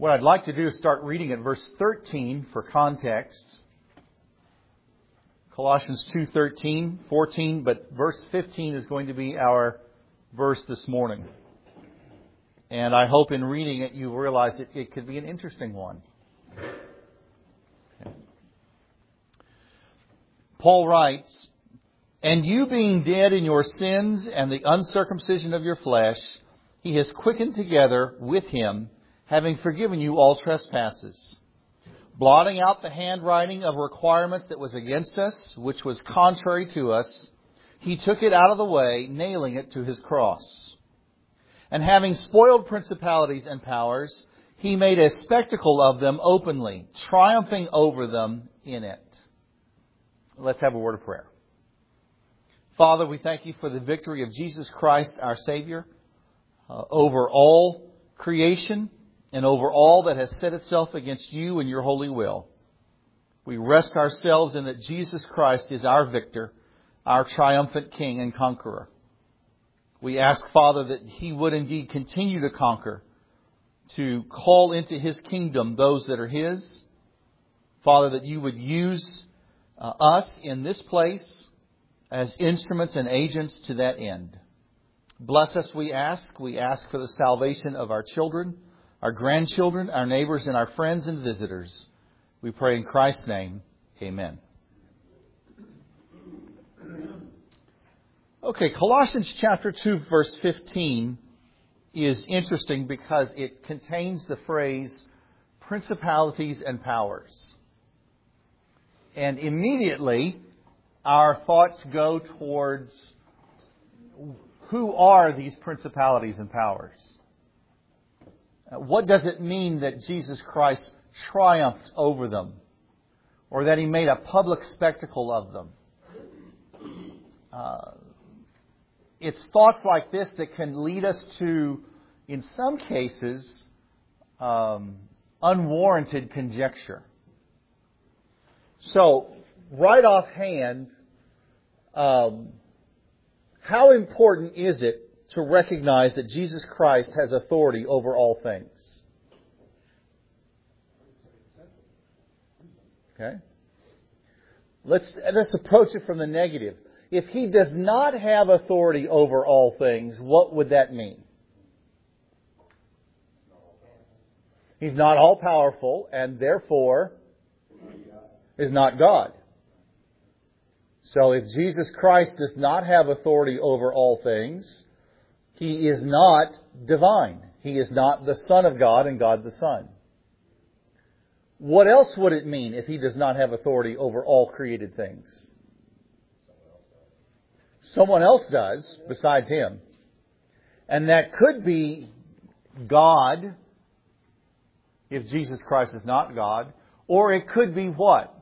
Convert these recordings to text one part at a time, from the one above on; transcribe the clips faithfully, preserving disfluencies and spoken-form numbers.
What I'd like to do is start reading at verse thirteen for context. Colossians two, thirteen, fourteen, but verse fifteen is going to be our verse this morning. And I hope in reading it you realize that it could be an interesting one. Paul writes, "And you being dead in your sins and the uncircumcision of your flesh, He has quickened together with Him, having forgiven you all trespasses, blotting out the handwriting of requirements that was against us, which was contrary to us. He took it out of the way, nailing it to His cross. And having spoiled principalities and powers, He made a spectacle of them openly, triumphing over them in it." Let's have a word of prayer. Father, we thank You for the victory of Jesus Christ, our Savior, uh, over all creation and over all that has set itself against You and Your holy will. We rest ourselves in that Jesus Christ is our victor, our triumphant King and conqueror. We ask, Father, that He would indeed continue to conquer, to call into His kingdom those that are His. Father, that You would use uh, us in this place as instruments and agents to that end. Bless us, we ask. We ask for the salvation of our children, our grandchildren, our neighbors, and our friends and visitors. We pray in Christ's name. Amen. Okay, Colossians chapter two, verse fifteen is interesting because it contains the phrase principalities and powers. And immediately our thoughts go towards who are these principalities and powers? What does it mean that Jesus Christ triumphed over them, or that He made a public spectacle of them? Uh, it's thoughts like this that can lead us to, in some cases, um, unwarranted conjecture. So, right offhand, um, how important is it to recognize that Jesus Christ has authority over all things? Okay. Let's, let's approach it from the negative. If He does not have authority over all things, what would that mean? He's not all powerful and therefore is not God. So if Jesus Christ does not have authority over all things, He is not divine. He is not the Son of God and God the Son. What else would it mean if He does not have authority over all created things? Someone else does besides Him. And that could be God, if Jesus Christ is not God. Or it could be what?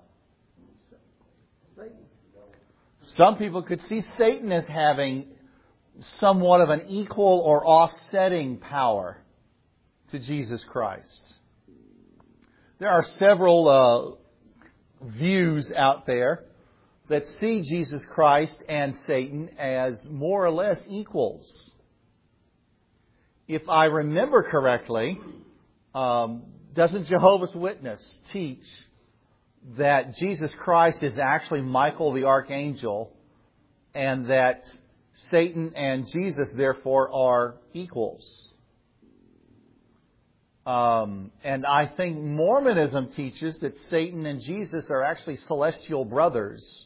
Some people could see Satan as having somewhat of an equal or offsetting power to Jesus Christ. There are several uh, views out there that see Jesus Christ and Satan as more or less equals. If I remember correctly, um, doesn't Jehovah's Witness teach that Jesus Christ is actually Michael the Archangel and that Satan and Jesus therefore are equals? Um, and I think Mormonism teaches that Satan and Jesus are actually celestial brothers.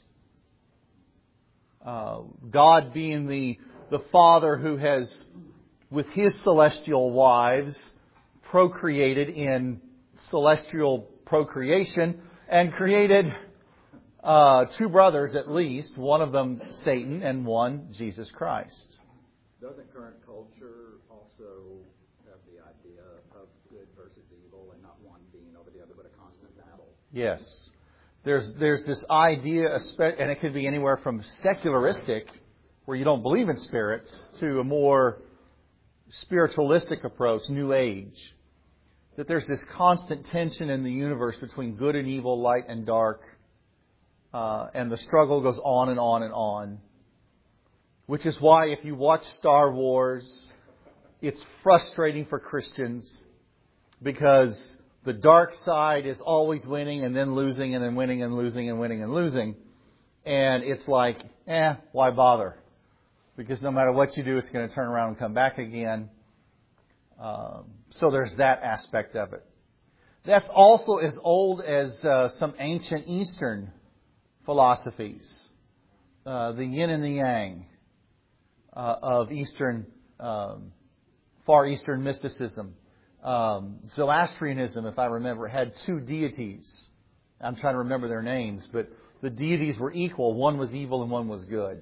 Uh, God being the, the Father who has, with His celestial wives, procreated in celestial procreation and created uh, two brothers at least, one of them Satan and one Jesus Christ. Doesn't current culture also have the idea of good versus evil and not one being over the other but a constant battle? Yes. There's there's this idea, and it could be anywhere from secularistic, where you don't believe in spirits, to a more spiritualistic approach, New Age. That there's this constant tension in the universe between good and evil, light and dark, uh, and the struggle goes on and on and on. Which is why if you watch Star Wars, it's frustrating for Christians because the dark side is always winning and then losing and then winning and losing and winning and losing. And it's like, eh, why bother? Because no matter what you do, it's going to turn around and come back again. Um, so there's that aspect of it. That's also as old as uh, some ancient Eastern philosophies. Uh, the yin and the yang uh, of Eastern, um, Far Eastern mysticism. Um, Zoroastrianism, if I remember, had two deities. I'm trying to remember their names, but the deities were equal. One was evil and one was good.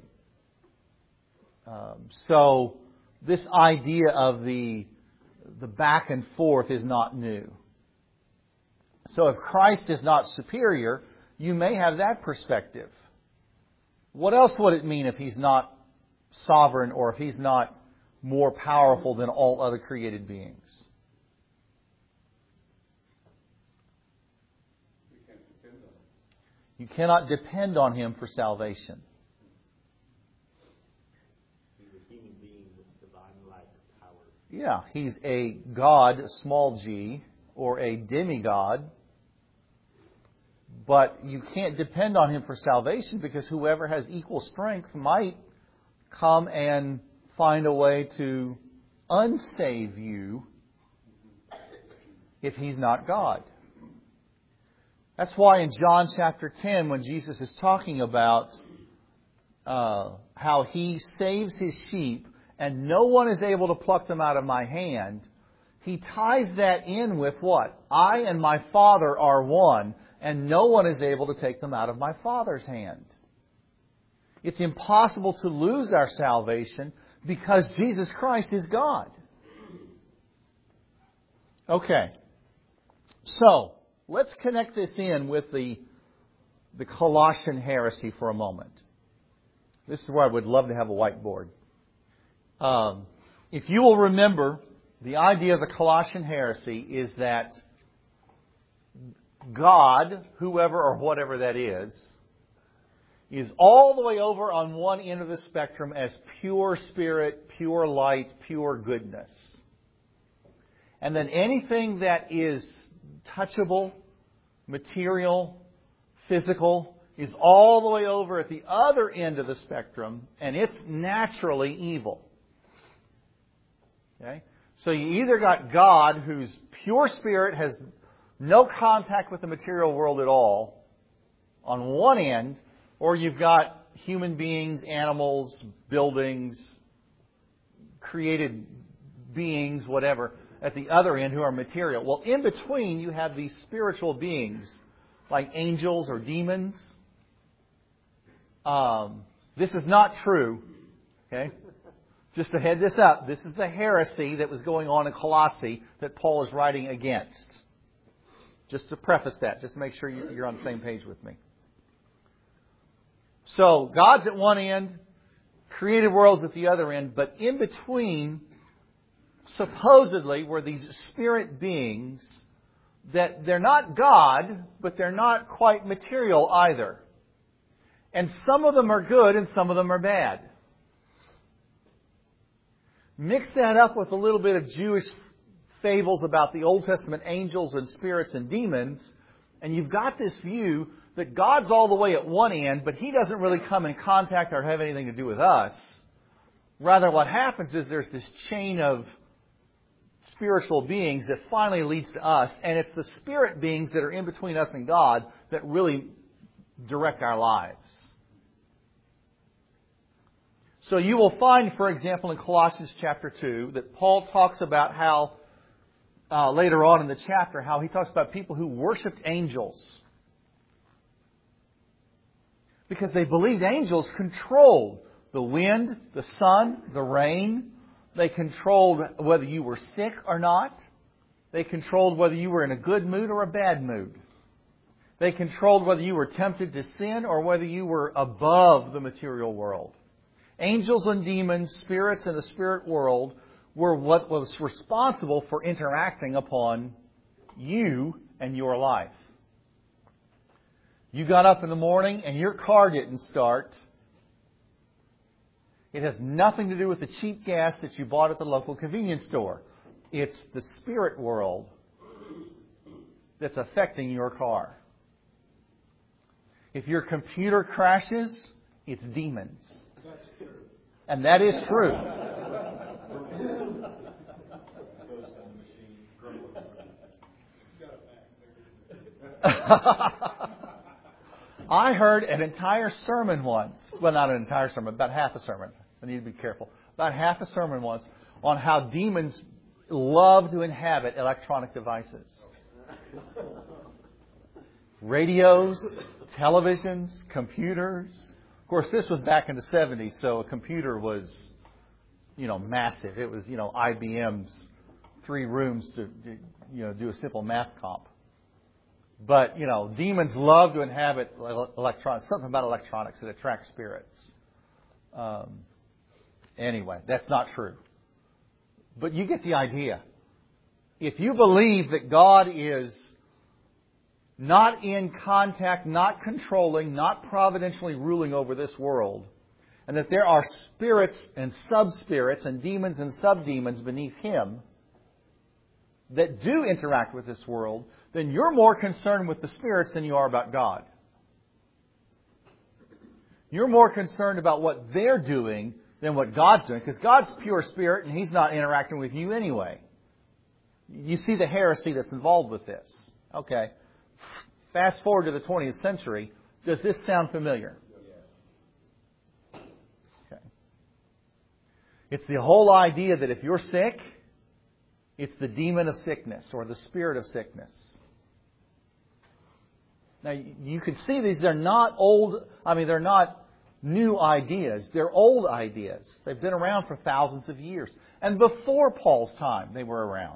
Um, so this idea of the the back and forth is not new. So if Christ is not superior, you may have that perspective. What else would it mean if He's not sovereign or if He's not more powerful than all other created beings? You cannot depend on Him for salvation. He's a human being with divine-like power. Yeah, He's a God, small g, or a demigod. But you can't depend on Him for salvation because whoever has equal strength might come and find a way to unsave you if He's not God. That's why in John chapter ten, when Jesus is talking about uh, how He saves His sheep and no one is able to pluck them out of my hand, He ties that in with what? I and my Father are one, and no one is able to take them out of my Father's hand. It's impossible to lose our salvation because Jesus Christ is God. Okay. So, let's connect this in with the, the Colossian heresy for a moment. This is where I would love to have a whiteboard. Um, if you will remember, the idea of the Colossian heresy is that God, whoever or whatever that is, is all the way over on one end of the spectrum as pure spirit, pure light, pure goodness. And then anything that is touchable, material, physical, is all the way over at the other end of the spectrum, and it's naturally evil. Okay? So you either got God, whose pure spirit has no contact with the material world at all, on one end, or you've got human beings, animals, buildings, created beings, whatever, at the other end who are material. Well, in between, you have these spiritual beings, like angels or demons. Um, this is not true. Okay? Just to head this up, this is the heresy that was going on in Colossae that Paul is writing against. Just to preface that, just to make sure you're on the same page with me. So, God's at one end, created worlds at the other end, but in between, supposedly, were these spirit beings that they're not God, but they're not quite material either. And some of them are good and some of them are bad. Mix that up with a little bit of Jewish fables about the Old Testament angels and spirits and demons, and you've got this view that God's all the way at one end, but He doesn't really come in contact or have anything to do with us. Rather, what happens is there's this chain of spiritual beings that finally leads to us, and it's the spirit beings that are in between us and God that really direct our lives. So you will find, for example, in Colossians chapter two, that Paul talks about how, uh, later on in the chapter, how he talks about people who worshipped angels. Because they believed angels controlled the wind, the sun, the rain. They controlled whether you were sick or not. They controlled whether you were in a good mood or a bad mood. They controlled whether you were tempted to sin or whether you were above the material world. Angels and demons, spirits in the spirit world, were what was responsible for interacting upon you and your life. You got up in the morning and your car didn't start. It has nothing to do with the cheap gas that you bought at the local convenience store. It's the spirit world that's affecting your car. If your computer crashes, it's demons. And that is true. I heard an entire sermon once. Well, not an entire sermon, about half a sermon. I need to be careful. About half a sermon once on how demons love to inhabit electronic devices. Radios, televisions, computers. Of course, this was back in the seventies, so a computer was, you know, massive. It was, you know, I B M's three rooms to, you know, do a simple math comp. But, you know, demons love to inhabit electronics. Something about electronics that attracts spirits. Um, anyway, that's not true. But you get the idea. If you believe that God is not in contact, not controlling, not providentially ruling over this world, and that there are spirits and sub-spirits and demons and sub-demons beneath Him that do interact with this world, then you're more concerned with the spirits than you are about God. You're more concerned about what they're doing than what God's doing, because God's pure spirit and He's not interacting with you anyway. You see the heresy that's involved with this. Okay. Fast forward to the twentieth century. Does this sound familiar? Okay. It's the whole idea that if you're sick, it's the demon of sickness or the spirit of sickness. Now, you can see these, they're not old, I mean, they're not new ideas. They're old ideas. They've been around for thousands of years. And before Paul's time, they were around.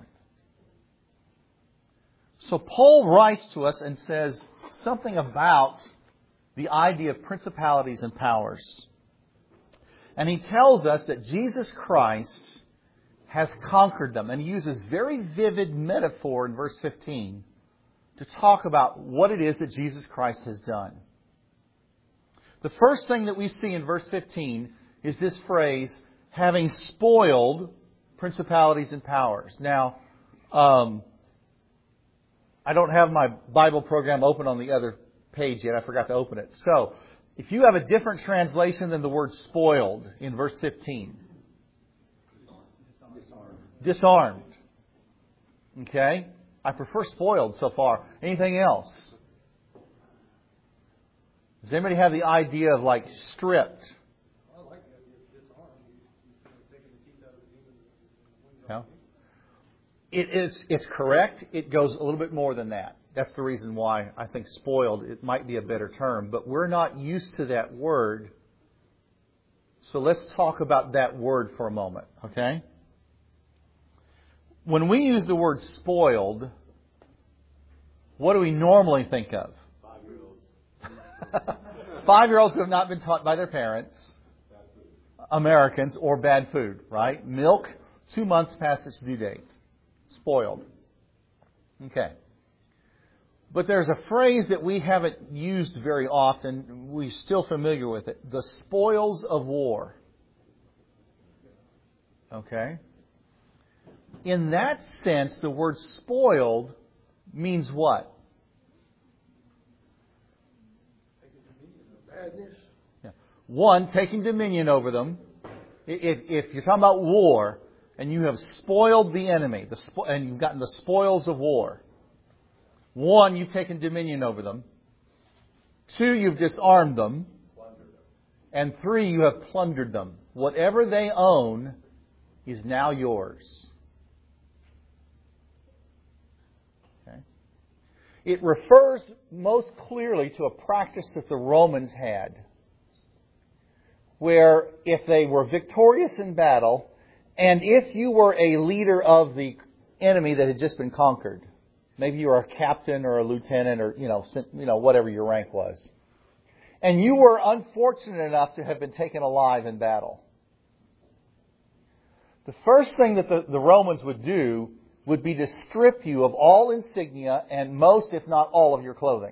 So Paul writes to us and says something about the idea of principalities and powers. And he tells us that Jesus Christ has conquered them. And he uses very vivid metaphor in verse fifteen to talk about what it is that Jesus Christ has done. The first thing that we see in verse fifteen is this phrase, having spoiled principalities and powers. Now, um, I don't have my Bible program open on the other page yet. I forgot to open it. So, if you have a different translation than the word spoiled in verse fifteen. Disarmed. Disarmed. Okay? I prefer spoiled so far. Anything else? Does anybody have the idea of like stripped? I like the idea of disarmed. He's, he's taking the teeth out of the demons. No. It is, it's correct. It goes a little bit more than that. That's the reason why I think spoiled, it might be a better term. But we're not used to that word. So let's talk about that word for a moment, okay? When we use the word spoiled, what do we normally think of? Five-year-olds. Five-year-olds who have not been taught by their parents, Americans, or bad food, right? Milk, two months past its due date. Spoiled. Okay. But there's a phrase that we haven't used very often. We're still familiar with it. The spoils of war. Okay. In that sense, the word spoiled means what? Badness. Yeah. One, taking dominion over them. If, if you're talking about war, and you have spoiled the enemy, the spo- and you've gotten the spoils of war. One, you've taken dominion over them. Two, you've disarmed them. And three, you have plundered them. Whatever they own is now yours. Okay. It refers most clearly to a practice that the Romans had, where if they were victorious in battle, and if you were a leader of the enemy that had just been conquered, maybe you were a captain or a lieutenant or, you know, you know, whatever your rank was, and you were unfortunate enough to have been taken alive in battle, the first thing that the, the Romans would do would be to strip you of all insignia and most, if not all, of your clothing.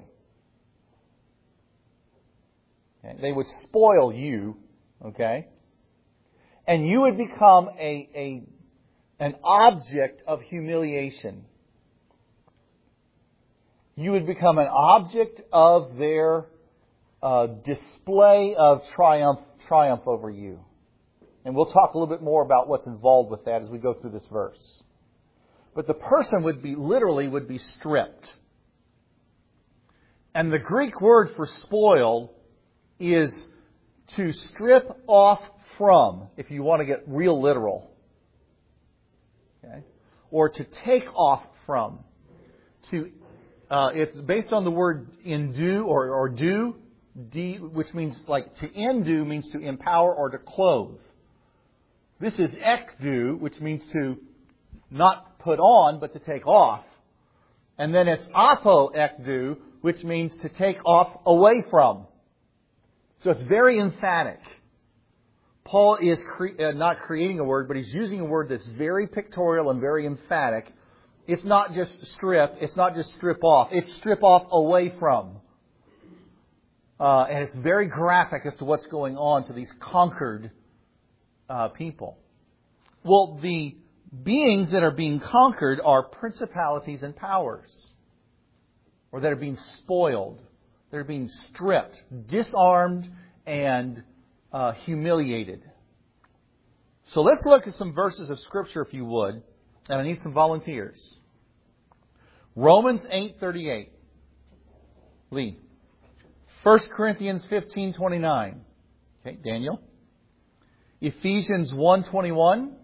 Okay? They would spoil you, okay? And you would become a, a an object of humiliation. You would become an object of their uh, display of triumph, triumph over you. And we'll talk a little bit more about what's involved with that as we go through this verse. But the person would be, literally, would be stripped. And the Greek word for spoiled is to strip off from, if you want to get real literal. Okay? Or to take off from. To, uh, it's based on the word indue or, or do, de, which means like to indue means to empower or to clothe. This is ekdu, which means to not put on, but to take off. And then it's apo ekdu, which means to take off away from. So it's very emphatic. Paul is cre- uh, not creating a word, but he's using a word that's very pictorial and very emphatic. It's not just strip. It's not just strip off. It's strip off away from. Uh, and it's very graphic as to what's going on to these conquered uh, people. Well, the beings that are being conquered are principalities and powers. Or that are being spoiled. They're being stripped, disarmed, and uh, humiliated. So let's look at some verses of Scripture, if you would. And I need some volunteers. Romans eight thirty-eight. Lee. First Corinthians fifteen twenty-nine. Okay, Daniel. Ephesians one twenty-one.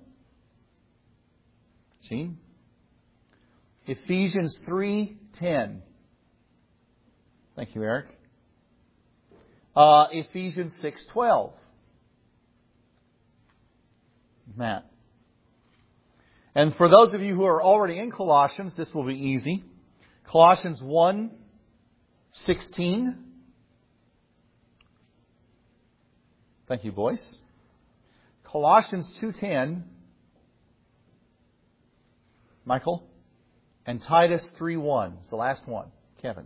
Gene. Ephesians three ten. Thank you, Eric. Uh, Ephesians six twelve. Matt. And for those of you who are already in Colossians, this will be easy. Colossians one sixteen. Thank you, boys. Colossians two ten. Michael. And Titus three one. It's the last one. Kevin.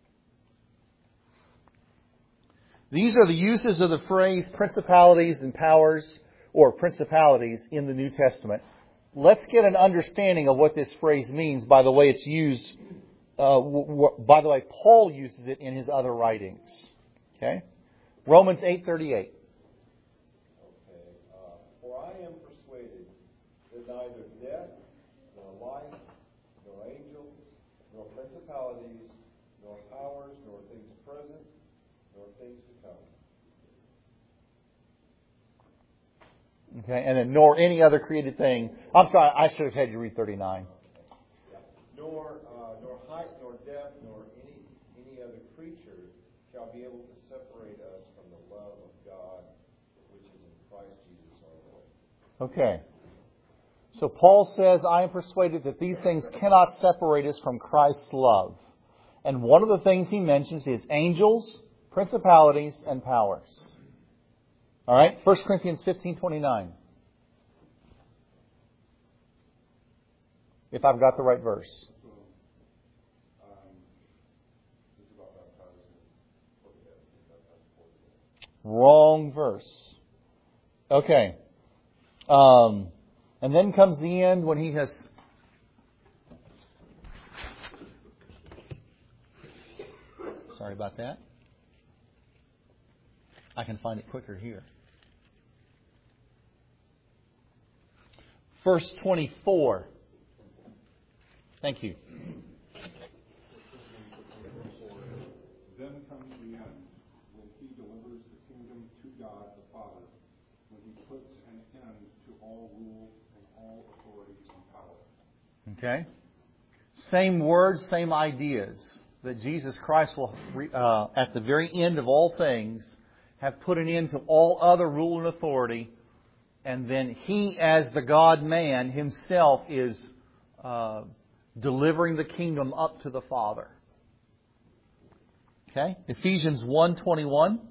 These are the uses of the phrase principalities and powers, or principalities, in the New Testament. Let's get an understanding of what this phrase means by the way it's used, uh, w- w- by the way Paul uses it in his other writings. Okay? Romans eight thirty-eight. Okay. Uh, For I am persuaded that neither death, nor life, nor angels, nor principalities, nor powers, nor things present, nor things to come. Okay, and then nor any other created thing. I'm sorry, I should have had you read thirty-nine. Nor, uh, nor height, nor depth, nor any any other creature shall be able to separate us from the love of God, which is in Christ Jesus our Lord. Okay. So Paul says, I am persuaded that these things cannot separate us from Christ's love. And one of the things he mentions is angels, principalities, and powers. All right, First Corinthians fifteen twenty-nine. If I've got the right verse. Wrong verse. Okay. Um, and then comes the end when he has... Sorry about that. I can find it quicker here. Verse twenty-four. Thank you. Then comes the end, when he delivers the kingdom to God the Father, when he puts an end to all rule and all authority and power. Okay. Same words, same ideas. That Jesus Christ will, uh, at the very end of all things, have put an end to all other rule and authority. And then He, as the God-man, Himself is uh, delivering the kingdom up to the Father. Okay? Ephesians one twenty-one.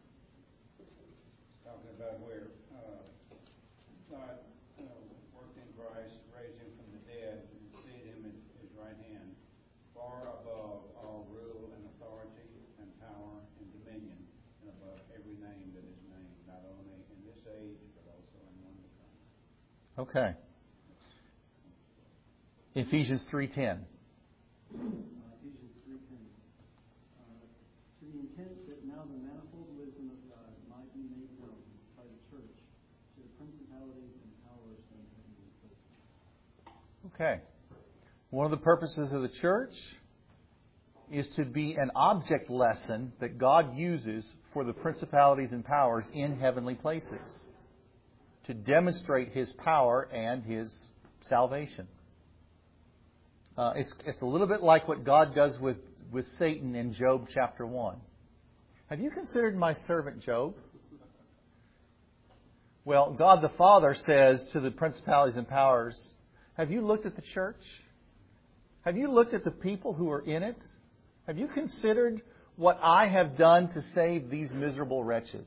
Talking about where uh, God uh, worked in Christ, raised Him from the dead, and seated Him at His right hand, far above all rule and authority and power and dominion, and above every name that is named, not only in this age, but also in one to come. Okay. Ephesians three ten. Uh, Ephesians three Okay. One of the purposes of the church is to be an object lesson that God uses for the principalities and powers in heavenly places, to demonstrate His power and His salvation. Uh, it's, it's a little bit like what God does with, with Satan in Job chapter one. Have you considered my servant Job? Well, God the Father says to the principalities and powers, have you looked at the church? Have you looked at the people who are in it? Have you considered what I have done to save these miserable wretches?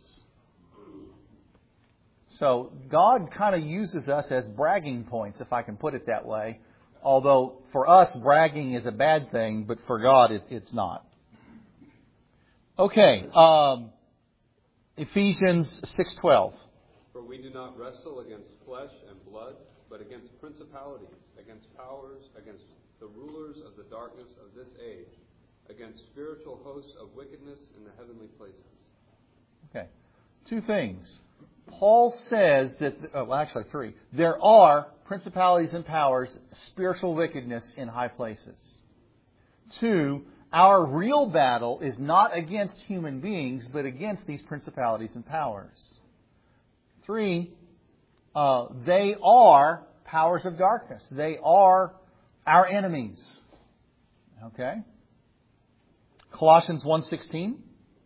So God kind of uses us as bragging points, if I can put it that way. Although for us, bragging is a bad thing, but for God, it, it's not. Okay, um, Ephesians six twelve. For we do not wrestle against flesh and blood, but against principalities, against powers, against the rulers of the darkness of this age, against spiritual hosts of wickedness in the heavenly places. Okay. Two things. Paul says that, oh, well, actually three. There are principalities and powers, spiritual wickedness in high places. Two, our real battle is not against human beings, but against these principalities and powers. Three, uh, they are powers of darkness. They are our enemies. Okay? Colossians one sixteen.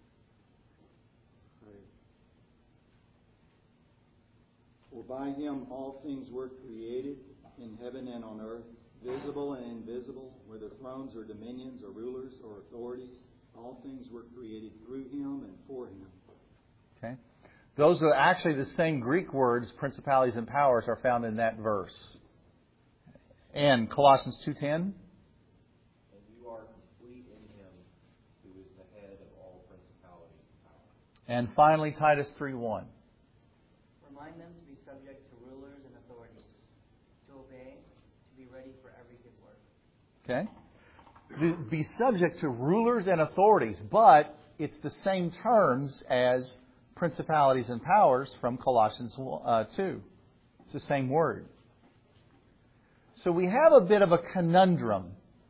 For by Him all things were created, in heaven and on earth, visible and invisible, whether thrones or dominions or rulers or authorities. All things were created through Him and for Him. Okay. Those are actually the same Greek words, principalities and powers, are found in that verse. And Colossians two ten. And you are complete in Him, who is the head of all principality and power. And finally, Titus three one. Remind them to be subject to rulers and authorities, to obey, to be ready for every good work. Okay. Be subject to rulers and authorities, but it's the same terms as principalities and powers from Colossians two. It's the same word. So we have a bit of a conundrum.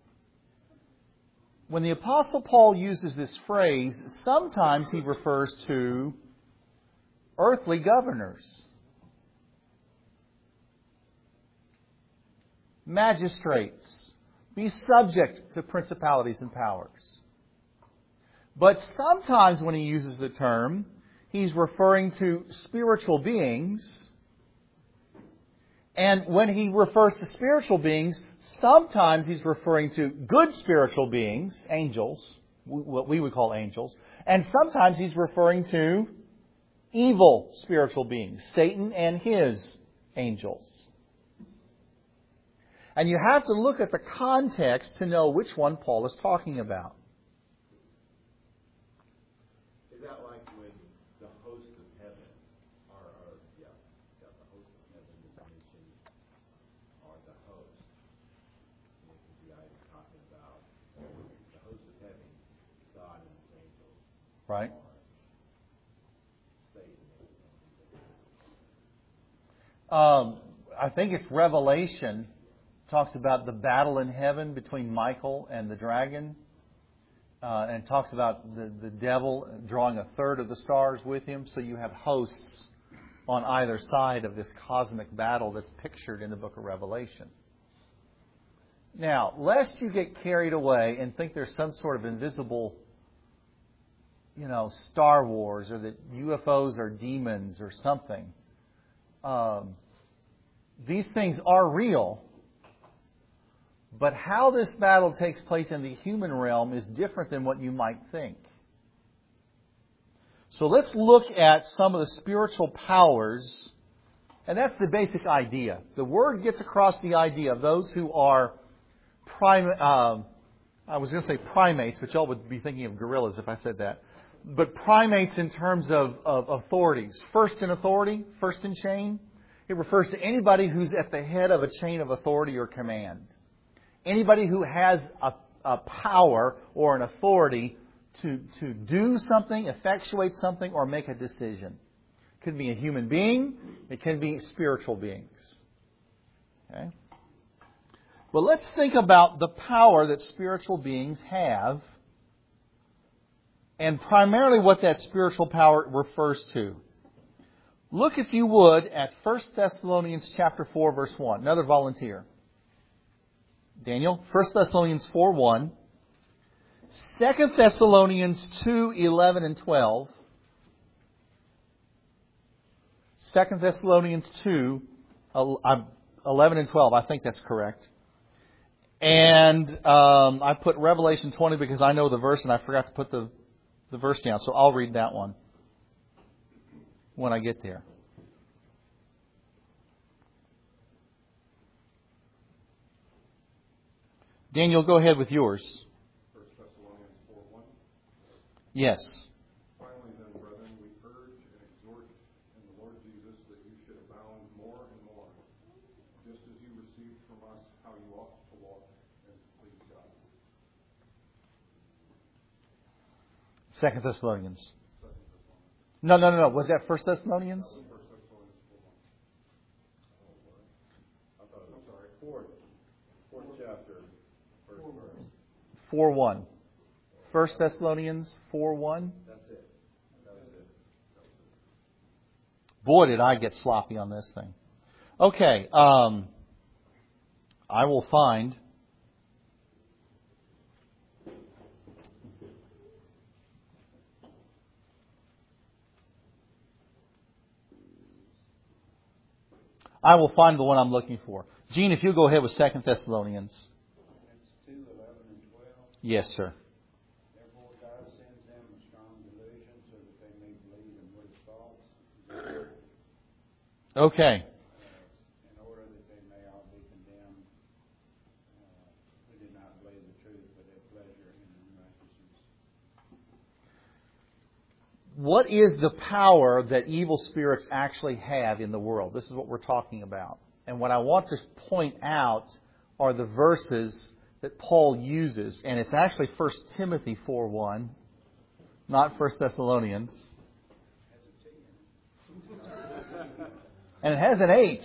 When the Apostle Paul uses this phrase, sometimes he refers to earthly governors, magistrates. Be subject to principalities and powers. But sometimes when he uses the term, he's referring to spiritual beings. And when he refers to spiritual beings, sometimes he's referring to good spiritual beings, angels, what we would call angels. And sometimes he's referring to evil spiritual beings, Satan and his angels. And you have to look at the context to know which one Paul is talking about. Is that like when the host of heaven, or, or yeah, yeah, the host of heaven is mentioned, or the host? And it could be either talking about the host of heaven, God and His angels, Right. or Satan. Um, I think it's Revelation. Talks about the battle in heaven between Michael and the dragon. Uh, and talks about the, the devil drawing a third of the stars with him. So you have hosts on either side of this cosmic battle that's pictured in the book of Revelation. Now, lest you get carried away and think there's some sort of invisible, you know, Star Wars, or that U F Os are demons or something. Um, these things are real. But how this battle takes place in the human realm is different than what you might think. So let's look at some of the spiritual powers. And that's the basic idea. The Word gets across the idea of those who are prim- uh, I was going to say primates, but y'all would be thinking of gorillas if I said that. But primates in terms of, of authorities. First in authority, first in chain. It refers to anybody who's at the head of a chain of authority or command. Anybody who has a, a power or an authority to, to do something, effectuate something, or make a decision. It could be a human being. It can be spiritual beings. Okay? Well, let's think about the power that spiritual beings have, and primarily what that spiritual power refers to. Look, if you would, at First Thessalonians chapter four, verse one. Another volunteer. Daniel, First Thessalonians four, one. Second Thessalonians two, eleven and twelve. Second Thessalonians two, eleven and twelve. I think that's correct. And um, I put Revelation twenty because I know the verse and I forgot to put the, the verse down. So I'll read that one when I get there. Daniel, go ahead with yours. First Thessalonians four one. Yes. Finally then, brethren, we urge and exhort in the Lord Jesus that you should abound more and more, just as you received from us how you ought to walk and please God. Second Thessalonians. Second Thessalonians. No, no, no, no. Was that First Thessalonians? First Thessalonians four one. I thought, I'm sorry, fourth, fourth chapter, first verse. four one. First Thessalonians four one. That's it. That was it. Boy, did I get sloppy on this thing. Okay, um, I will find. I will find the one I'm looking for. Gene, if you go ahead with Second Thessalonians. That's two, eleven, and twelve. Yes, sir. Therefore God sends them a strong delusion so that they may believe in what is false, Okay. uh, in order that they may all be condemned uh, who did not believe the truth but had pleasure in unrighteousness. What is the power that evil spirits actually have in the world? This is what we're talking about. And what I want to point out are the verses that Paul uses. And it's actually First Timothy four one, not First Thessalonians. And it has an H.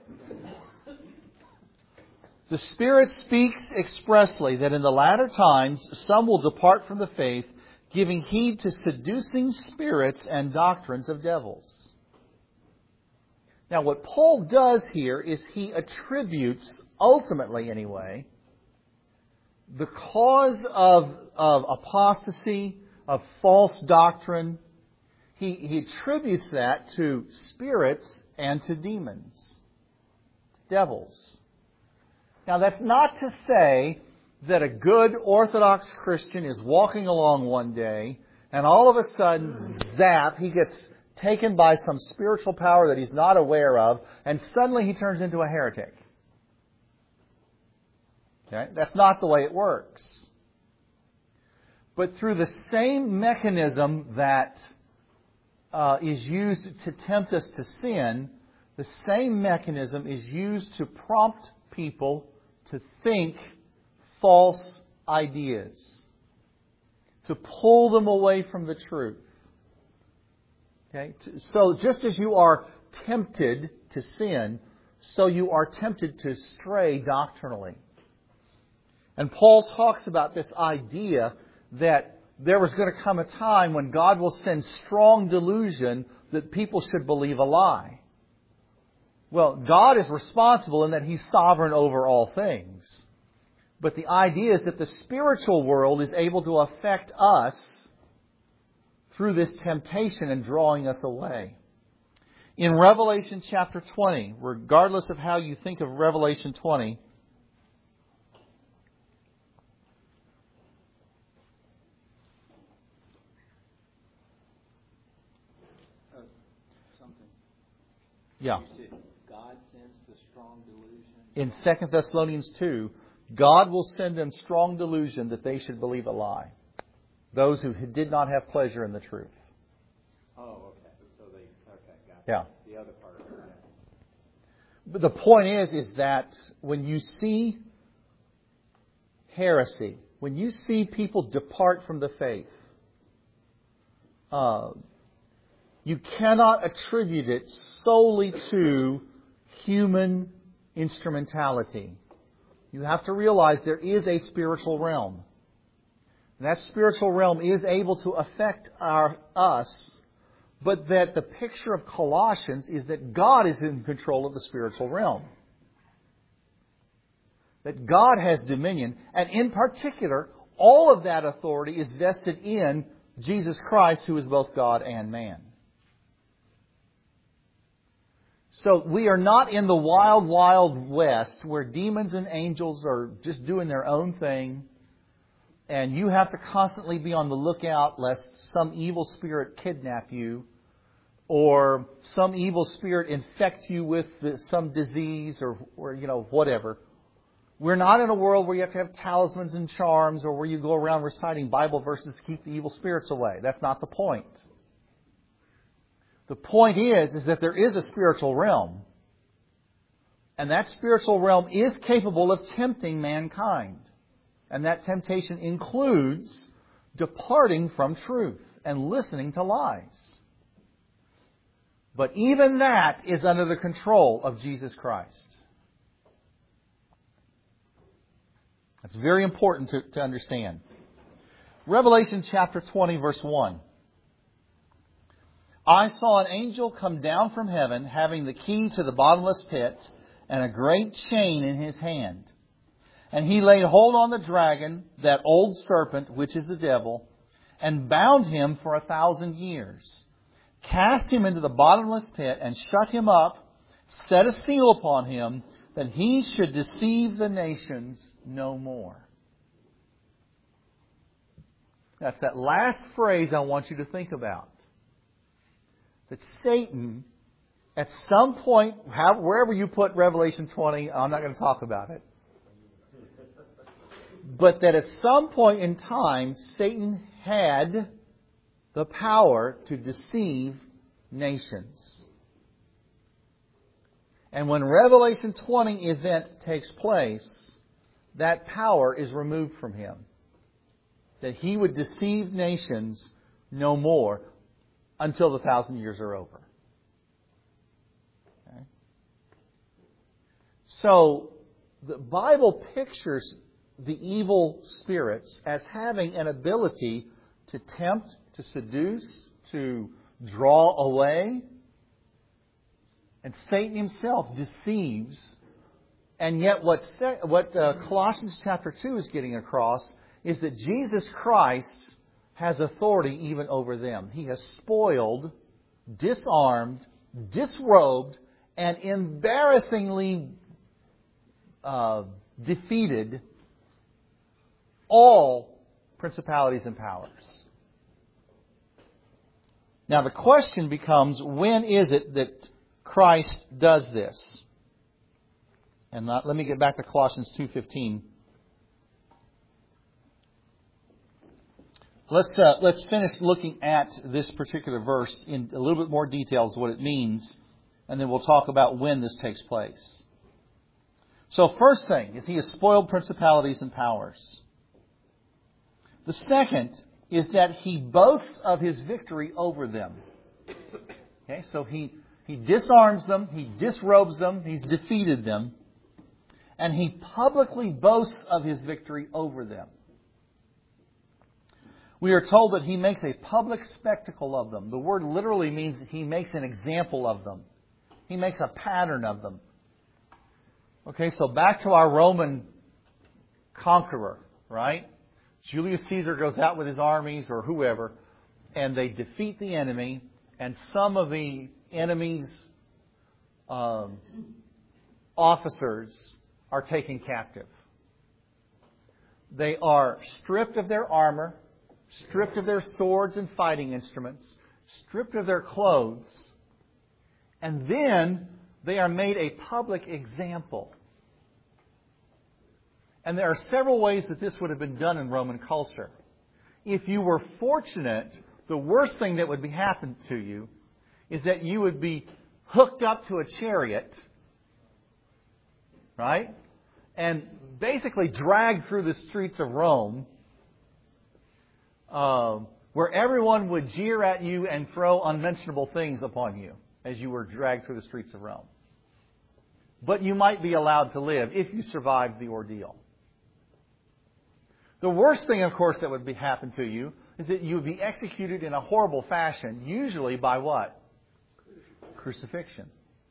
The Spirit speaks expressly that in the latter times some will depart from the faith, giving heed to seducing spirits and doctrines of devils. Now, what Paul does here is he attributes, ultimately anyway, the cause of, of apostasy, of false doctrine. He, he attributes that to spirits and to demons, devils. Now, that's not to say that a good Orthodox Christian is walking along one day and all of a sudden, zap, he gets taken by some spiritual power that he's not aware of, and suddenly he turns into a heretic. Okay? That's not the way it works. But through the same mechanism that uh, is used to tempt us to sin, the same mechanism is used to prompt people to think false ideas, to pull them away from the truth. Okay? So just as you are tempted to sin, so you are tempted to stray doctrinally. And Paul talks about this idea that there was going to come a time when God will send strong delusion that people should believe a lie. Well, God is responsible in that He's sovereign over all things. But the idea is that the spiritual world is able to affect us through this temptation and drawing us away. In Revelation chapter twenty, regardless of how you think of Revelation twenty, Uh, something. yeah, You said God sends the strong delusion. in Second Thessalonians two, God will send them strong delusion that they should believe a lie. Those who did not have pleasure in the truth. Oh, okay. So they, okay, got it. Yeah. The other part of it. But the point is, is that when you see heresy, when you see people depart from the faith, uh, you cannot attribute it solely to human instrumentality. You have to realize there is a spiritual realm. And that spiritual realm is able to affect our us, but that the picture of Colossians is that God is in control of the spiritual realm. That God has dominion, and in particular, all of that authority is vested in Jesus Christ, who is both God and man. So we are not in the wild, wild west where demons and angels are just doing their own thing, and you have to constantly be on the lookout lest some evil spirit kidnap you, or some evil spirit infect you with some disease, or, or you know, whatever. We're not in a world where you have to have talismans and charms, or where you go around reciting Bible verses to keep the evil spirits away. That's not the point. The point is, is that there is a spiritual realm. And that spiritual realm is capable of tempting mankind. And that temptation includes departing from truth and listening to lies. But even that is under the control of Jesus Christ. That's very important to, to understand. Revelation chapter twenty, verse one. I saw an angel come down from heaven, having the key to the bottomless pit and a great chain in his hand. And he laid hold on the dragon, that old serpent, which is the devil, and bound him for a thousand years, cast him into the bottomless pit, and shut him up, set a seal upon him, that he should deceive the nations no more. That's that last phrase I want you to think about. That Satan, at some point, wherever you put Revelation twenty, I'm not going to talk about it. But that at some point in time, Satan had the power to deceive nations. And when Revelation twenty event takes place, that power is removed from him. That he would deceive nations no more until the thousand years are over. Okay? So, the Bible pictures the evil spirits as having an ability to tempt, to seduce, to draw away. And Satan himself deceives. And yet what, what uh, Colossians chapter two is getting across is that Jesus Christ has authority even over them. He has spoiled, disarmed, disrobed, and embarrassingly uh, defeated all principalities and powers. Now the question becomes, when is it that Christ does this? And not, let me get back to Colossians two fifteen. Let's uh, let's finish looking at this particular verse in a little bit more details, what it means, and then we'll talk about when this takes place. So first thing is he has spoiled principalities and powers. The second is that he boasts of his victory over them. Okay, so he, he disarms them, he disrobes them, he's defeated them, and he publicly boasts of his victory over them. We are told that he makes a public spectacle of them. The word literally means he makes an example of them. He makes a pattern of them. Okay, so back to our Roman conqueror, right? Julius Caesar goes out with his armies or whoever, and they defeat the enemy, and some of the enemy's um, officers are taken captive. They are stripped of their armor, stripped of their swords and fighting instruments, stripped of their clothes, and then they are made a public example. And there are several ways that this would have been done in Roman culture. If you were fortunate, the worst thing that would be happen to you is that you would be hooked up to a chariot, right? And basically dragged through the streets of Rome, um, where everyone would jeer at you and throw unmentionable things upon you as you were dragged through the streets of Rome. but you might be allowed to live if you survived the ordeal. The worst thing, of course, that would be happen to you is that you would be executed in a horrible fashion, usually by what? Crucifixion.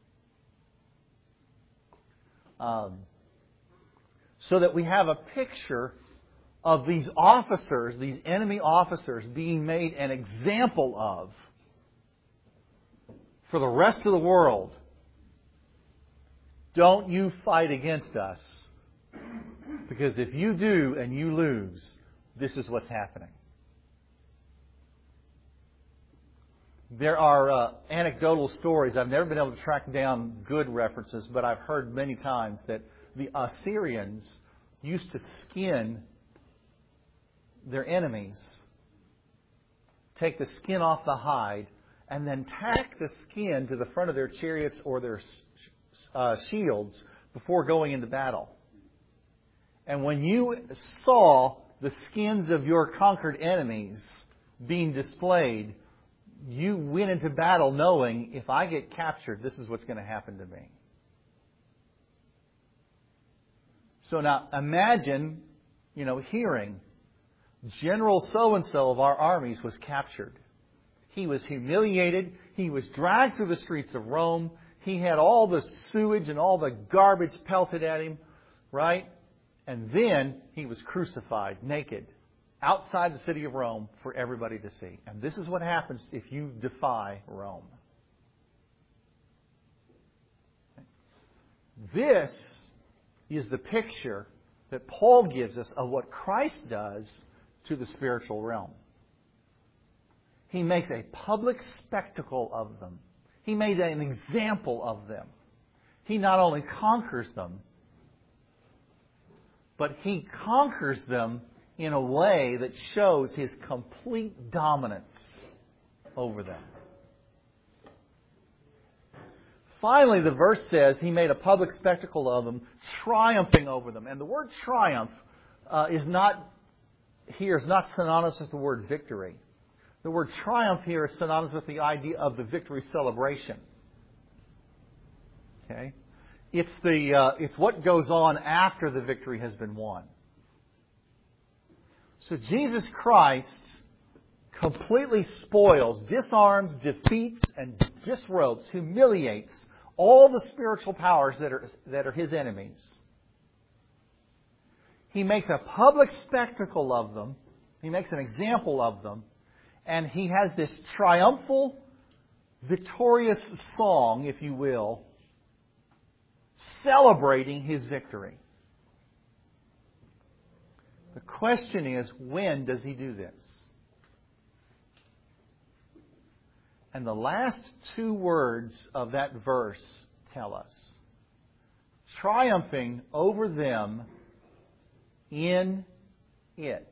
Um, so that we have a picture of these officers, these enemy officers, being made an example of for the rest of the world. Don't you fight against us. Because if you do and you lose, this is what's happening. There are uh, anecdotal stories. I've never been able to track down good references, but I've heard many times that the Assyrians used to skin their enemies, take the skin off the hide, and then tack the skin to the front of their chariots or their uh, shields before going into battle. And when you saw the skins of your conquered enemies being displayed, you went into battle knowing, if I get captured, this is what's going to happen to me. So now imagine, you know, hearing General so-and-so of our armies was captured. He was humiliated. He was dragged through the streets of Rome. He had all the sewage and all the garbage pelted at him, right? And then he was crucified naked outside the city of Rome for everybody to see. And this is what happens if you defy Rome. This is the picture that Paul gives us of what Christ does to the spiritual realm. He makes a public spectacle of them. He made an example of them. He not only conquers them, but He conquers them in a way that shows His complete dominance over them. Finally, the verse says He made a public spectacle of them, triumphing over them. And the word triumph uh, is not here is not synonymous with the word victory. The word triumph here is synonymous with the idea of the victory celebration. Okay, it's the uh, it's what goes on after the victory has been won. So Jesus Christ completely spoils, disarms, defeats, and disrobes, humiliates all the spiritual powers that are that are His enemies. He makes a public spectacle of them. He makes an example of them. And He has this triumphal, victorious song, if you will, celebrating His victory. The question is, when does He do this? And the last two words of that verse tell us. Triumphing over them in it.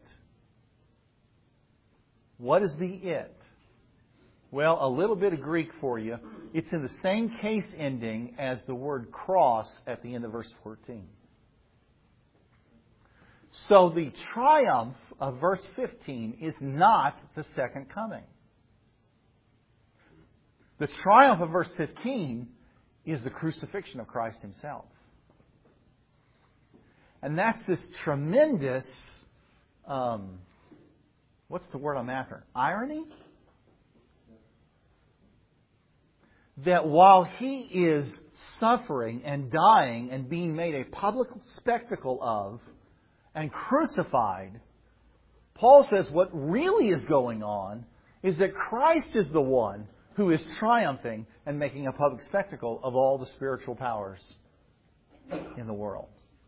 What is the it? Well, a little bit of Greek for you. It's in the same case ending as the word cross at the end of verse fourteen. So the triumph of verse fifteen is not the second coming. The triumph of verse fifteen is the crucifixion of Christ Himself. And that's this tremendous, um, what's the word I'm after? Irony? That while He is suffering and dying and being made a public spectacle of and crucified, Paul says what really is going on is that Christ is the one who is triumphing and making a public spectacle of all the spiritual powers in the world.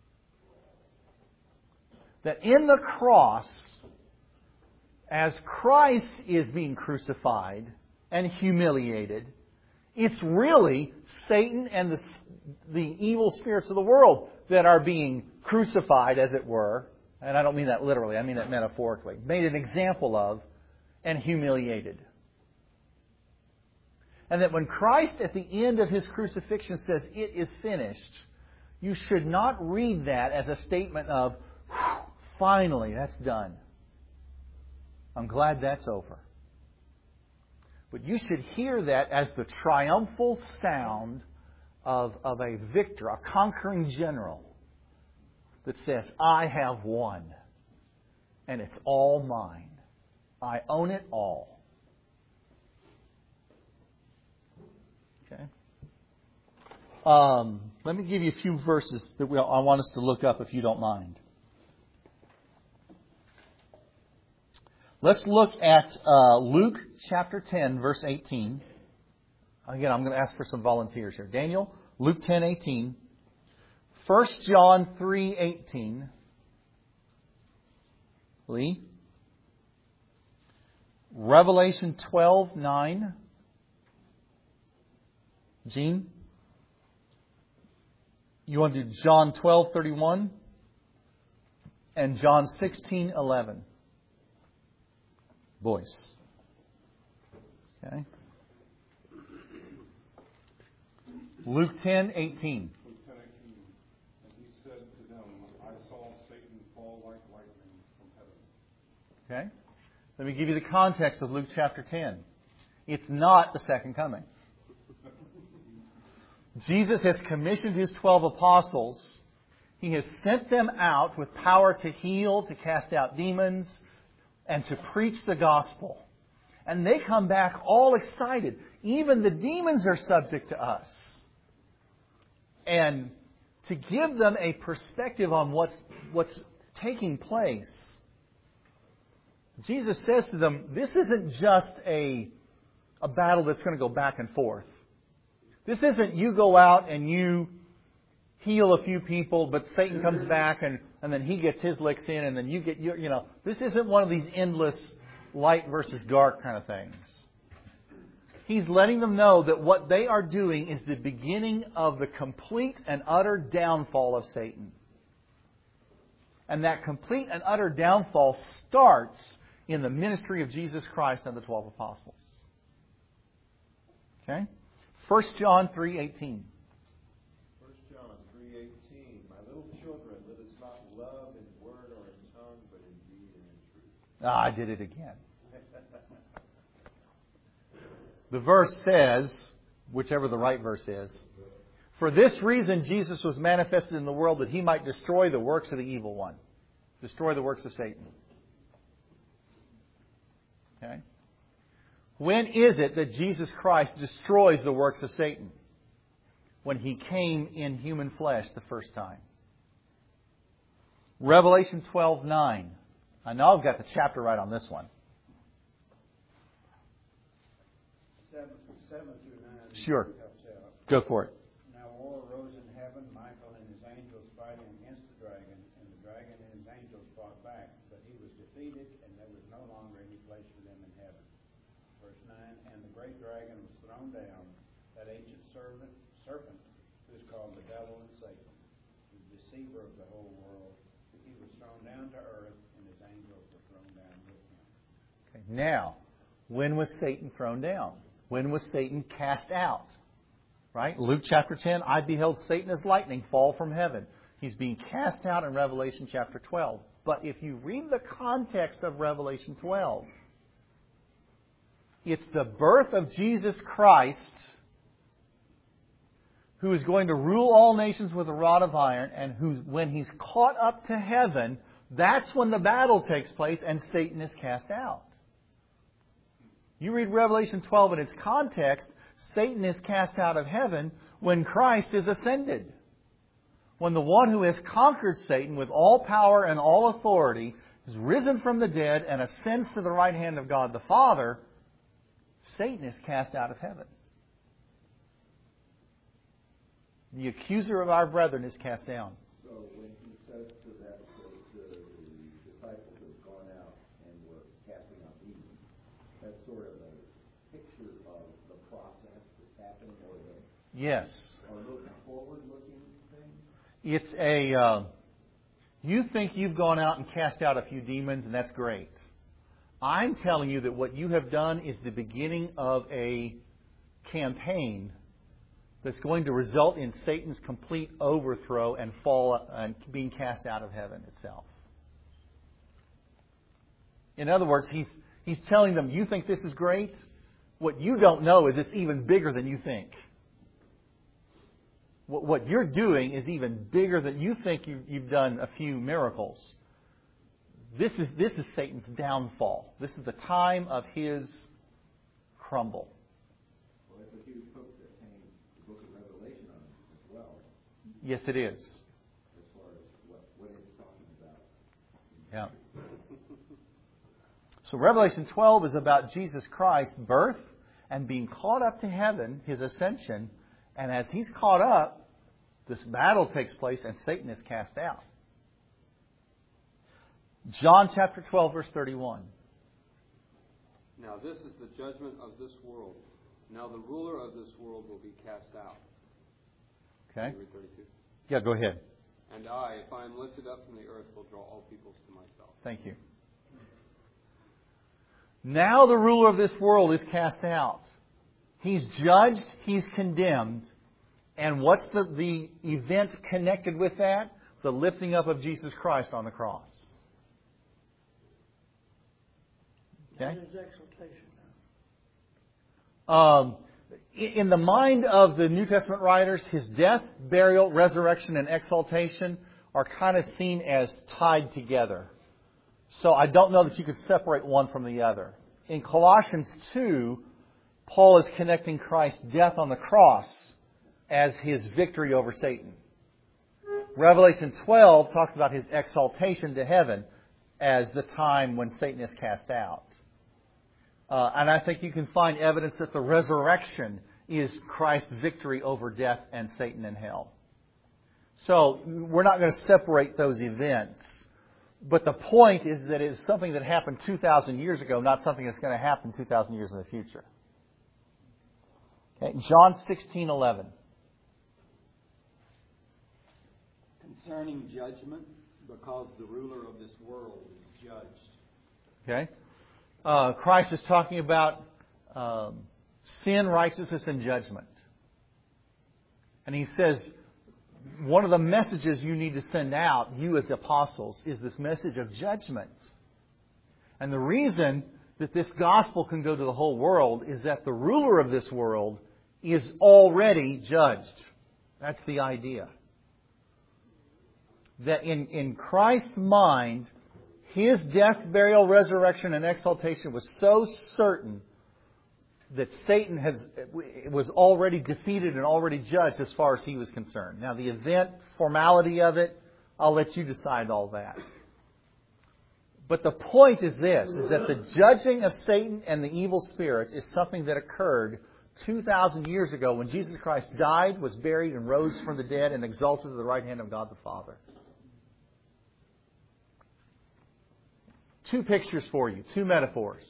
That in the cross, as Christ is being crucified and humiliated, it's really Satan and the, the evil spirits of the world that are being crucified, as it were. And I don't mean that literally, I mean that metaphorically. Made an example of and humiliated. And that when Christ at the end of His crucifixion says, "It is finished," you should not read that as a statement of, "Finally, that's done. I'm glad that's over." But you should hear that as the triumphal sound of, of a victor, a conquering general that says, I have won, and it's all mine. I own it all. Okay. Um, let me give you a few verses that we, I want us to look up if you don't mind. Let's look at uh, Luke chapter ten, verse eighteen. Again, I'm going to ask for some volunteers here. Daniel, Luke ten, eighteen. First John three, eighteen. Lee. Revelation twelve, nine. Gene. You want to do John twelve, thirty-one? And John sixteen, eleven. Boyce. Okay. Luke ten, eighteen. Luke ten, eighteen. And he said to them, I saw Satan fall like lightning from heaven. Okay. Let me give you the context of Luke chapter ten. It's not the second coming. Jesus has commissioned His twelve apostles. He has sent them out with power to heal, to cast out demons, and to preach the gospel. And they come back all excited. Even the demons are subject to us. And to give them a perspective on what's, what's taking place, Jesus says to them, this isn't just a, a battle that's going to go back and forth. This isn't you go out and you heal a few people, but Satan comes back and, and then he gets his licks in and then you get your, you know, this isn't one of these endless light versus dark kind of things. He's letting them know that what they are doing is the beginning of the complete and utter downfall of Satan. And that complete and utter downfall starts in the ministry of Jesus Christ and the twelve apostles. Okay? First John three eighteen. First John three eighteen. My little children, let us not love in word or in tongue, but in deed and in truth. Ah, I did it again. The verse says, whichever the right verse is, for this reason Jesus was manifested in the world that He might destroy the works of the evil one. Destroy the works of Satan. Okay? When is it that Jesus Christ destroys the works of Satan? When He came in human flesh the first time. Revelation twelve nine. I know I've got the chapter right on this one. Seven, seven through nine. Sure. Go for it. Now war arose in heaven, Michael and his angels fighting against the dragon, and the dragon and his angels fought back, but he was defeated, and there was no longer any place for them in heaven. Verse nine, and the great dragon was thrown down, that ancient serpent, serpent who is called the devil and Satan, the deceiver of the whole world. He was thrown down to earth, and his angels were thrown down with him. Okay. Now, when was Satan thrown down? When was Satan cast out? Right? Luke chapter ten, I beheld Satan as lightning fall from heaven. He's being cast out in Revelation chapter twelve. But if you read the context of Revelation twelve, it's the birth of Jesus Christ, who is going to rule all nations with a rod of iron, and who, when He's caught up to heaven, that's when the battle takes place and Satan is cast out. You read Revelation twelve in its context, Satan is cast out of heaven when Christ is ascended. When the one who has conquered Satan with all power and all authority is risen from the dead and ascends to the right hand of God the Father, Satan is cast out of heaven. The accuser of our brethren is cast down. So when He says to that, to, to the disciples who have gone out and were casting out demons, that's sort of a picture of the process that's happening, or the Yes. or looking forward-looking thing. It's a, uh, you think you've gone out and cast out a few demons, and that's great. I'm telling you that what you have done is the beginning of a campaign that's going to result in Satan's complete overthrow and fall and being cast out of heaven itself. In other words, he's he's telling them, you think this is great? What you don't know is it's even bigger than you think. What, what you're doing is even bigger than you think you, you've done a few miracles. This is this is Satan's downfall. This is the time of his crumble. Well, it's a huge hook that came the book of Revelation on it as well. Yes, it is. As far as what, what it's talking about. Yeah. So Revelation twelve is about Jesus Christ's birth and being caught up to heaven, His ascension. And as He's caught up, this battle takes place and Satan is cast out. John chapter twelve, verse thirty-one. Now this is the judgment of this world. Now the ruler of this world will be cast out. Okay. Read thirty-two. Yeah, go ahead. And I, if I am lifted up from the earth, will draw all peoples to myself. Thank you. Now the ruler of this world is cast out. He's judged, he's condemned. And what's the, the event connected with that? The lifting up of Jesus Christ on the cross. Okay? What is exaltation now? Um, in the mind of the New Testament writers, His death, burial, resurrection, and exaltation are kind of seen as tied together. So I don't know that you could separate one from the other. In Colossians two, Paul is connecting Christ's death on the cross as His victory over Satan. Revelation twelve talks about His exaltation to heaven as the time when Satan is cast out. Uh, and I think you can find evidence that the resurrection is Christ's victory over death and Satan and hell. So we're not going to separate those events. But the point is that it's something that happened two thousand years ago, not something that's going to happen two thousand years in the future. Okay, John sixteen eleven. Concerning judgment, because the ruler of this world is judged. Okay. Uh, Christ is talking about um, sin, righteousness, and judgment. And He says, one of the messages you need to send out, you as apostles, is this message of judgment. And the reason that this gospel can go to the whole world is that the ruler of this world is already judged. That's the idea. That in, in Christ's mind, His death, burial, resurrection, and exaltation was so certain that Satan has was already defeated and already judged as far as he was concerned. Now, the event, formality of it, I'll let you decide all that. But the point is this, is that the judging of Satan and the evil spirits is something that occurred two thousand years ago when Jesus Christ died, was buried, and rose from the dead and exalted to the right hand of God the Father. Two pictures for you, two metaphors.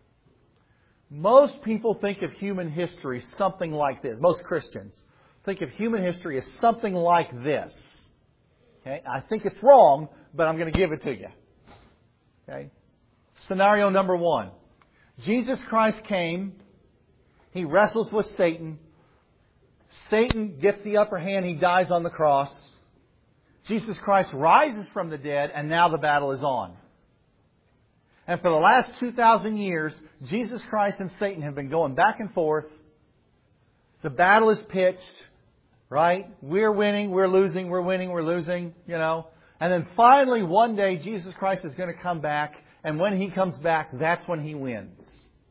Most people think of human history something like this. Most Christians think of human history as something like this. Okay? I think it's wrong, but I'm going to give it to you. Okay? Scenario number one. Jesus Christ came. He wrestles with Satan. Satan gets the upper hand. He dies on the cross. Jesus Christ rises from the dead, and now the battle is on. And for the last two thousand years, Jesus Christ and Satan have been going back and forth. The battle is pitched, right? We're winning, we're losing, we're winning, we're losing, you know. And then finally, one day, Jesus Christ is going to come back. And when He comes back, that's when He wins.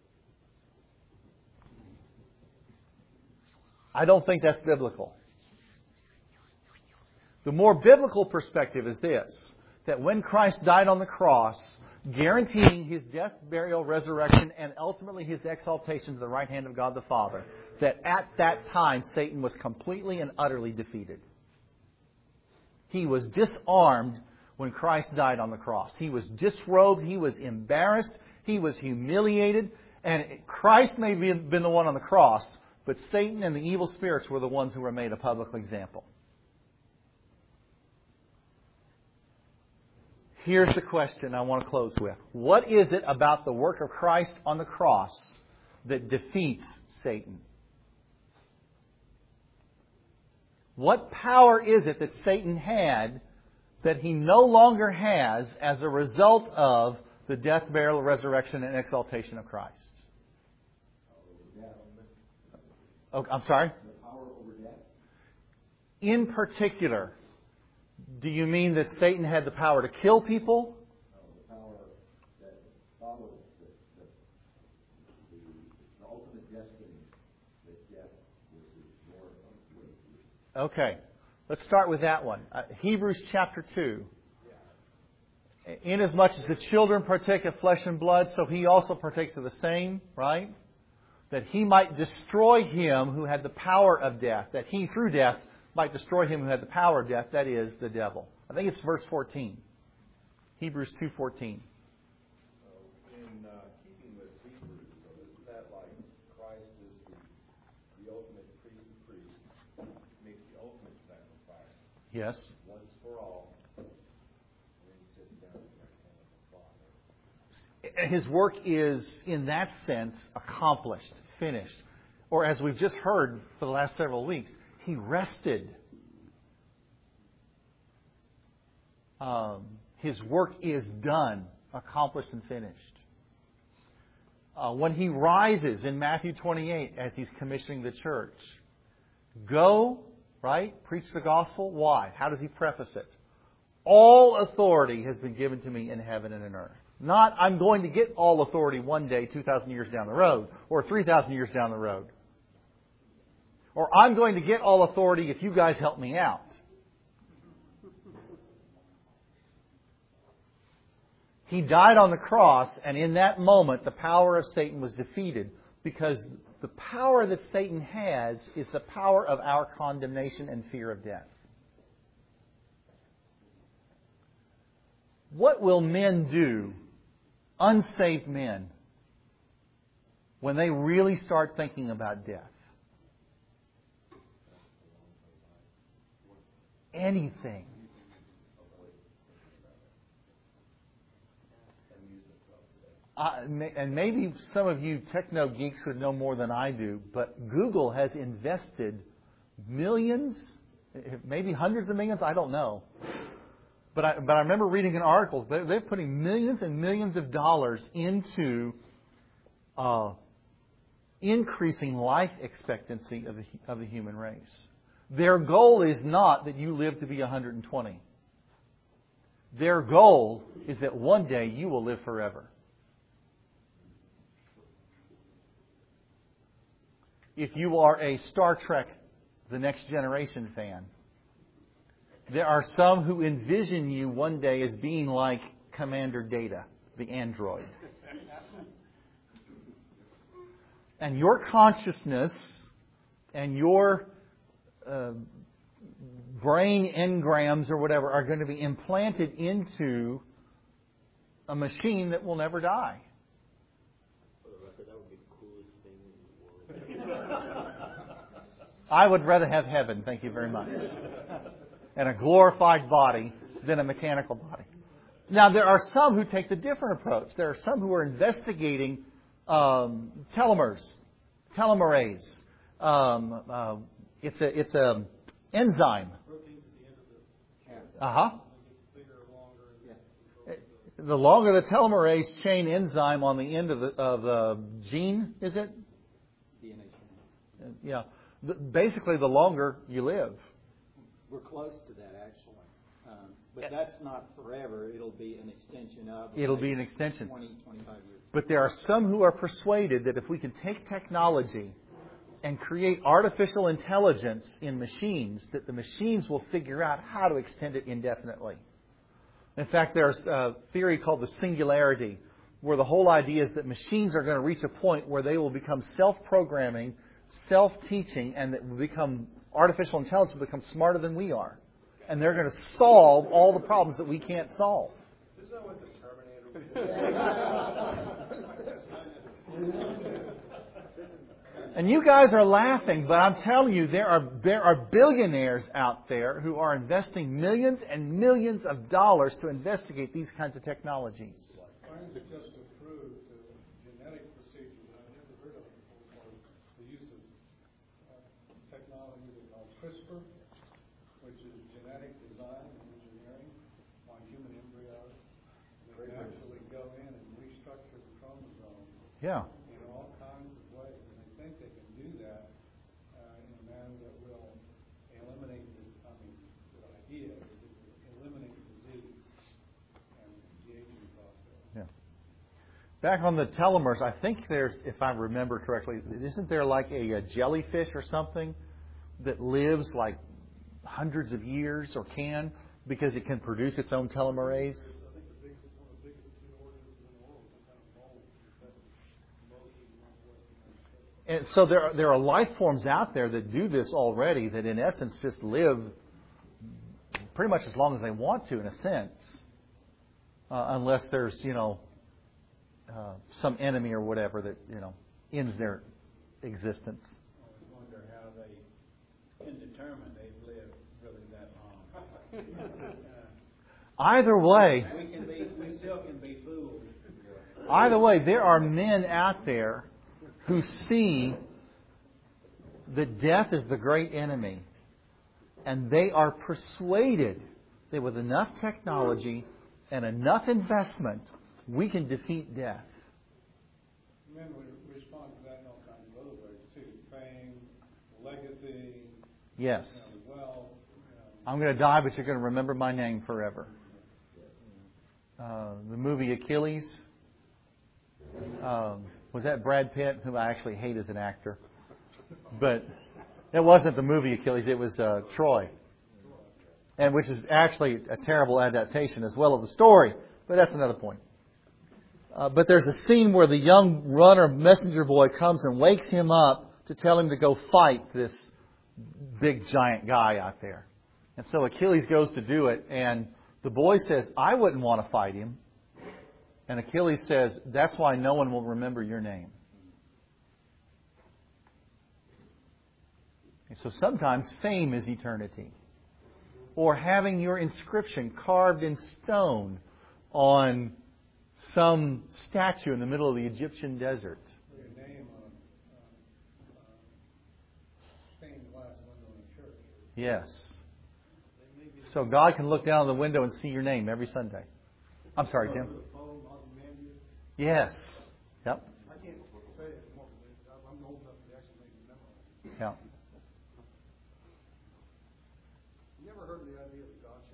I don't think that's biblical. The more biblical perspective is this, that when Christ died on the cross, guaranteeing His death, burial, resurrection, and ultimately His exaltation to the right hand of God the Father, that at that time Satan was completely and utterly defeated. He was disarmed when Christ died on the cross. He was disrobed, He was embarrassed, He was humiliated, and Christ may have been the one on the cross, but Satan and the evil spirits were the ones who were made a public example. Here's the question I want to close with. What is it about the work of Christ on the cross that defeats Satan? What power is it that Satan had that he no longer has as a result of the death, burial, resurrection, and exaltation of Christ? Oh, I'm sorry? The power over death. In particular, do you mean that Satan had the power to kill people? No, the power that follows the, the, the, the ultimate destiny that death was the Lord of the way. Okay. Let's start with that one. Uh, Hebrews chapter two. Inasmuch as the children partake of flesh and blood, so he also partakes of the same, right? That he might destroy him who had the power of death. That he, through death, might destroy him who had the power of death, that is, the devil. I think it's verse fourteen. Hebrews two fourteen. So, in uh, keeping with Hebrews, so isn't that like Christ is the, the ultimate priest of priests, makes the ultimate sacrifice Yes. once for all, and then he sits down at the right hand of the Father? His work is, in that sense, accomplished, finished. Or as we've just heard for the last several weeks, he rested. Um, his work is done, accomplished and finished. Uh, when he rises in Matthew twenty-eight as he's commissioning the church, go, right, preach the gospel. Why? How does he preface it? All authority has been given to me in heaven and in earth. Not, I'm going to get all authority one day, two thousand years down the road, or three thousand years down the road. Or I'm going to get all authority if you guys help me out. He died on the cross, and in that moment, the power of Satan was defeated, because the power that Satan has is the power of our condemnation and fear of death. What will men do, unsaved men, when they really start thinking about death? Anything. Uh, and maybe some of you techno geeks would know more than I do, but Google has invested millions, maybe hundreds of millions, I don't know. But I, but I remember reading an article. They're, they're putting millions and millions of dollars into uh, increasing life expectancy of the, of the human race. Their goal is not that you live to be one hundred twenty. Their goal is that one day you will live forever. If you are a Star Trek The Next Generation fan, there are some who envision you one day as being like Commander Data, the android. And your consciousness and your uh, brain engrams or whatever are going to be implanted into a machine that will never die. For the record, that would be the coolest thing in the world. I would rather have heaven, thank you very much. And a glorified body than a mechanical body. Now, there are some who take the different approach. There are some who are investigating um, telomeres, telomerase. Um, uh, it's a it's a enzyme. Uh huh. The longer the telomerase chain enzyme on the end of the of the gene, is it? D N A chain. Yeah. The, basically, the longer you live. We're close to that, actually. Um, but that's not forever. It'll be an extension of... It'll be an extension. twenty, twenty-five years. But there are some who are persuaded that if we can take technology and create artificial intelligence in machines, that the machines will figure out how to extend it indefinitely. In fact, there's a theory called the singularity, where the whole idea is that machines are going to reach a point where they will become self-programming, self-teaching, and that will become artificial intelligence will become smarter than we are. And they're going to solve all the problems that we can't solve. Isn't that what the Terminator was? And you guys are laughing, but I'm telling you, there are there are billionaires out there who are investing millions and millions of dollars to investigate these kinds of technologies. Science just approved uh, genetic procedures that I've never heard of before, for the use of uh, technology they call CRISPR, which is genetic design and engineering on human embryos. They can actually go in and restructure the chromosomes Yeah. in all kinds of ways, and they think they can do that uh, in a manner that will eliminate this Yeah. Back on the telomeres, I think there's, if I remember correctly, isn't there like a, a jellyfish or something that lives like hundreds of years, or can, because it can produce its own telomerase? And so there, there are life forms out there that do this already, that in essence just live pretty much as long as they want to, in a sense, uh, unless there's, you know, uh, some enemy or whatever that, you know, ends their existence. I wonder how they can determine they've lived really that long. Either way, we can be, we still can be fooled. Either way, there are men out there who see that death is the great enemy, and they are persuaded that with enough technology and enough investment, we can defeat death. Men would respond to that in all kinds of other ways too. Fame, legacy. Yes. You know, wealth. You know. I'm going to die, but you're going to remember my name forever. Uh, the movie Achilles. Um, was that Brad Pitt, who I actually hate as an actor? But it wasn't the movie Achilles. It was uh, Troy, and which is actually a terrible adaptation as well of the story. But that's another point. Uh, but there's a scene where the young runner messenger boy comes and wakes him up to tell him to go fight this big giant guy out there. And so Achilles goes to do it, and the boy says, I wouldn't want to fight him. And Achilles says, that's why no one will remember your name. And so sometimes fame is eternity. Or having your inscription carved in stone on some statue in the middle of the Egyptian desert. Your name on a uh, stained glass window in a church. Yes. So God can look down the window and see your name every Sunday. I'm sorry, Tim. Yes. Yep. I can't say it more, I'm old enough to actually make it memorize. Yeah. You ever heard of the idea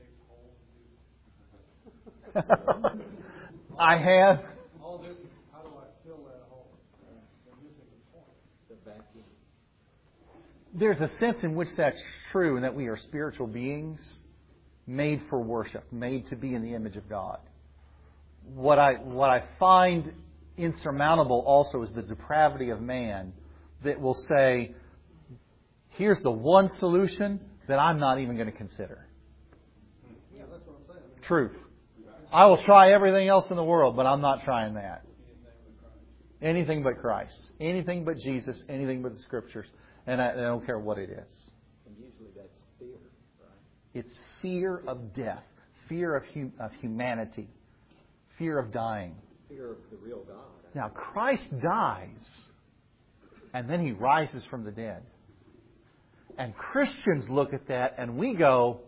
of God-shaped hole? I have. All this, how do I fill that hole? I'm missing the point. The vacuum. There's a sense in which that's true, and that we are spiritual beings made for worship, made to be in the image of God. What I what I find insurmountable also is the depravity of man that will say, here's the one solution that I'm not even going to consider. Yeah, that's what I'm saying. I mean, Truth. I will try everything else in the world, but I'm not trying that. Anything but Christ. Anything but Jesus. Anything but the Scriptures. And I, I don't care what it is. And usually that's fear, right? It's fear of death. Fear of, hum, of humanity. Fear of dying. Fear of the real God. Now, Christ dies, and then He rises from the dead. And Christians look at that, and we go,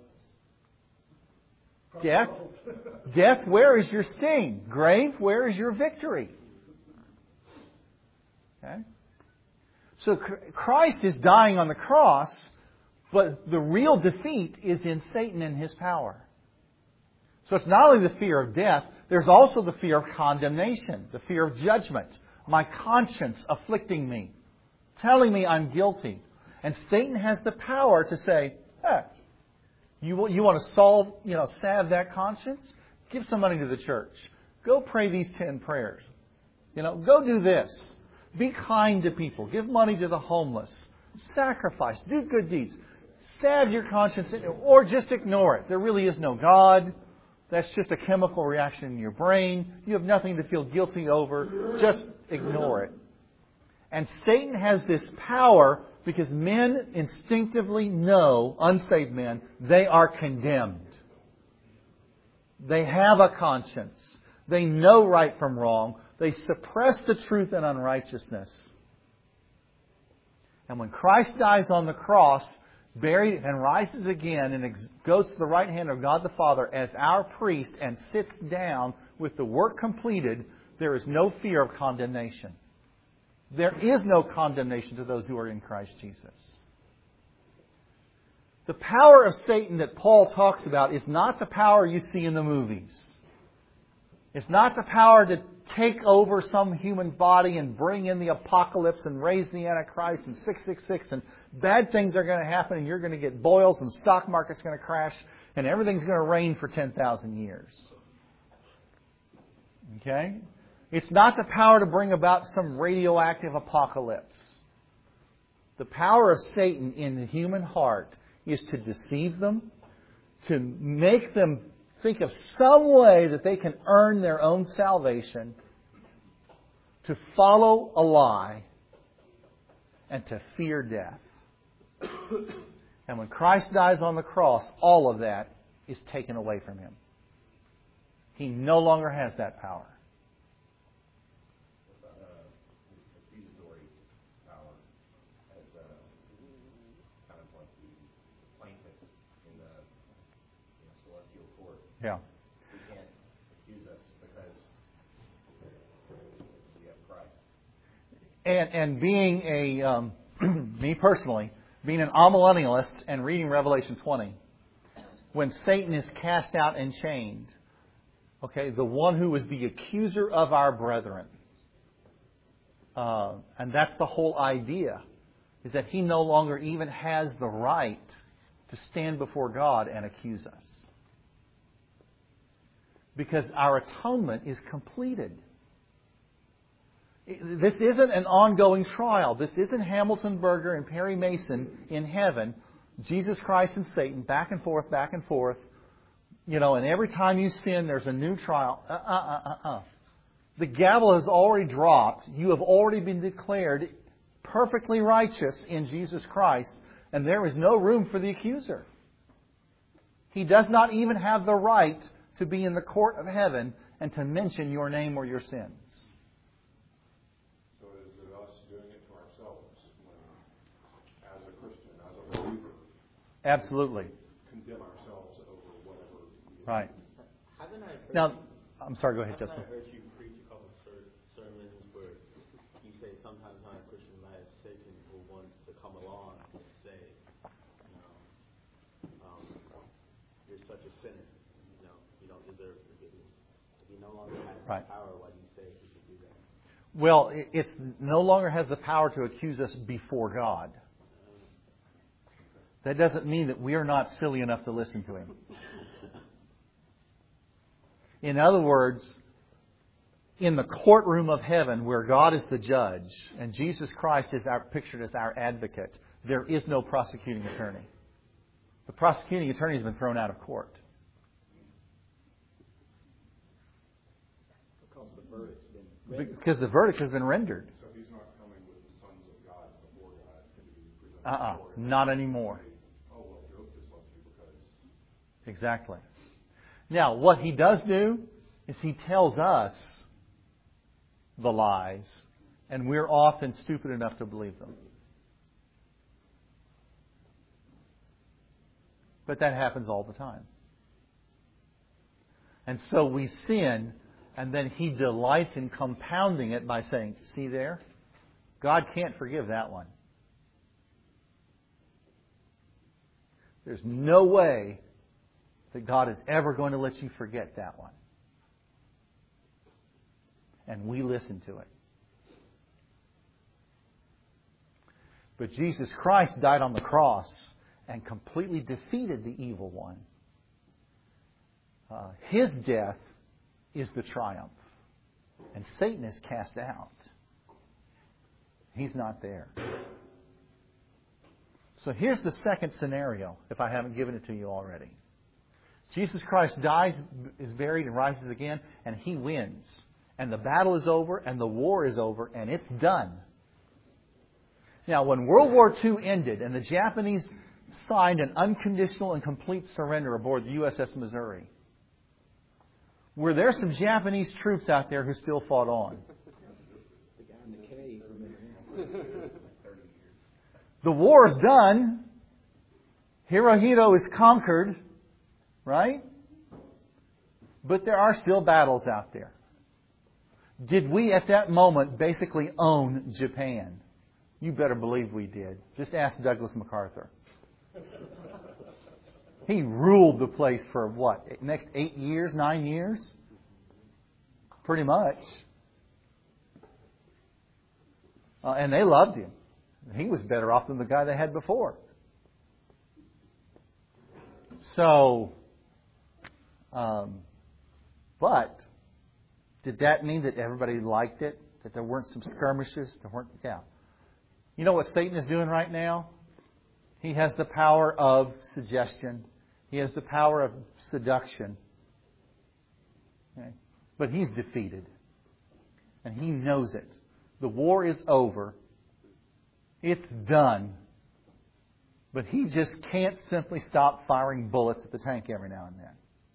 Death, death, where is your sting? Grave, where is your victory? Okay? So Christ is dying on the cross, but the real defeat is in Satan and his power. So it's not only the fear of death, there's also the fear of condemnation, the fear of judgment, my conscience afflicting me, telling me I'm guilty. And Satan has the power to say, hey, you, you want to solve, you know, salve that conscience? Give some money to the church. Go pray these ten prayers. You know, go do this. Be kind to people. Give money to the homeless. Sacrifice. Do good deeds. Salve your conscience, or just ignore it. There really is no God. That's just a chemical reaction in your brain. You have nothing to feel guilty over. Just ignore it. And Satan has this power because men instinctively know, unsaved men, they are condemned. They have a conscience. They know right from wrong. They suppress the truth and unrighteousness. And when Christ dies on the cross, buried and rises again and goes to the right hand of God the Father as our priest and sits down with the work completed, there is no fear of condemnation. There is no condemnation to those who are in Christ Jesus. The power of Satan that Paul talks about is not the power you see in the movies. It's not the power to take over some human body and bring in the apocalypse and raise the Antichrist and six six six and bad things are going to happen and you're going to get boils and stock market's going to crash and everything's going to rain for ten thousand years. Okay? It's not the power to bring about some radioactive apocalypse. The power of Satan in the human heart is to deceive them, to make them think of some way that they can earn their own salvation, to follow a lie, and to fear death. And when Christ dies on the cross, all of that is taken away from Him. He no longer has that power. What about uh, his accusatory power as uh, kind of like the plaintiff in the you know, celestial court? Yeah. He can't accuse us because we have Christ. And and being a um, me personally, being an amillennialist and reading Revelation twenty, when Satan is cast out and chained, okay, the one who is the accuser of our brethren, uh, and that's the whole idea, is that he no longer even has the right to stand before God and accuse us. Because our atonement is completed. This isn't an ongoing trial. This isn't Hamilton Berger and Perry Mason in heaven, Jesus Christ and Satan, back and forth, back and forth. You know, and every time you sin, there's a new trial. Uh, uh, uh, uh, uh. The gavel has already dropped. You have already been declared perfectly righteous in Jesus Christ, and there is no room for the accuser. He does not even have the right to be in the court of heaven and to mention your name or your sins. So is it us doing it to ourselves when, as a Christian, as a believer, Absolutely. condemn ourselves over whatever we Right. Haven't I heard Now, you, I'm sorry, go ahead, haven't Justin. I heard you preach a couple of ser- sermons where you say sometimes on a Christian life, Satan will want to come along and say, you know, um, you're such a sinner, you know, you don't deserve forgiveness. If you no longer have Right. that power, why do you say you should do that? Well, it- it's no longer has the power to accuse us before God. That doesn't mean that we are not silly enough to listen to Him. In other words, in the courtroom of heaven where God is the judge and Jesus Christ is our, pictured as our advocate, there is no prosecuting attorney. The prosecuting attorney has been thrown out of court. Because the verdict's been rendered. Because the verdict has been rendered. So he's not coming with the sons of God before God to be presented Uh-uh. before Him. Not anymore. Oh, well, Job just loves you because... Exactly. Now, what he does do is he tells us the lies, and we're often stupid enough to believe them. But that happens all the time. And so we sin, and then He delights in compounding it by saying, see there? God can't forgive that one. There's no way that God is ever going to let you forget that one. And we listen to it. But Jesus Christ died on the cross and completely defeated the evil one. Uh, his death is the triumph. And Satan is cast out. He's not there. So here's the second scenario, if I haven't given it to you already. Jesus Christ dies, is buried, and rises again, and He wins. And the battle is over, and the war is over, and it's done. Now, when World War Two ended, and the Japanese signed an unconditional and complete surrender aboard the U S S Missouri, were there some Japanese troops out there who still fought on? The guy in the cave, remember him? The war is done. Hirohito is conquered. Right? But there are still battles out there. Did we at that moment basically own Japan? You better believe we did. Just ask Douglas MacArthur. He ruled the place for what? Next eight years, nine years? pretty much. Uh, and they loved him. He was better off than the guy they had before. So, um, but did that mean that everybody liked it? That there weren't some skirmishes? There weren't. Yeah. You know what Satan is doing right now? He has the power of suggestion. He has the power of seduction. Okay? But he's defeated. And he knows it. The war is over. It's done. But he just can't simply stop firing bullets at the tank every now and then.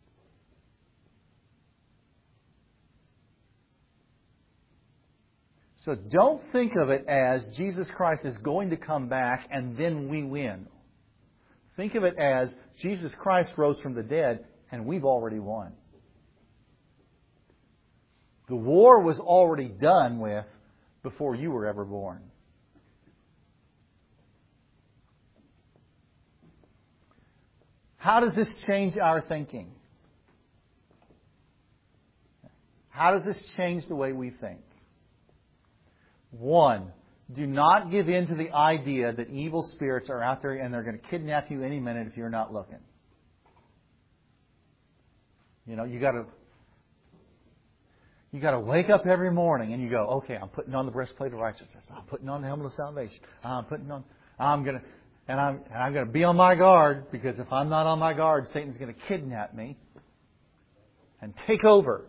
So don't think of it as Jesus Christ is going to come back and then we win. Think of it as Jesus Christ rose from the dead and we've already won. The war was already done with before you were ever born. How does this change our thinking? How does this change the way we think? One, do not give in to the idea that evil spirits are out there and they're going to kidnap you any minute if you're not looking. You know, you got to you got to wake up every morning and you go, okay, I'm putting on the breastplate of righteousness. I'm putting on the helmet of salvation. I'm putting on. I'm going to. And I'm, and I'm going to be on my guard, because if I'm not on my guard, Satan's going to kidnap me and take over.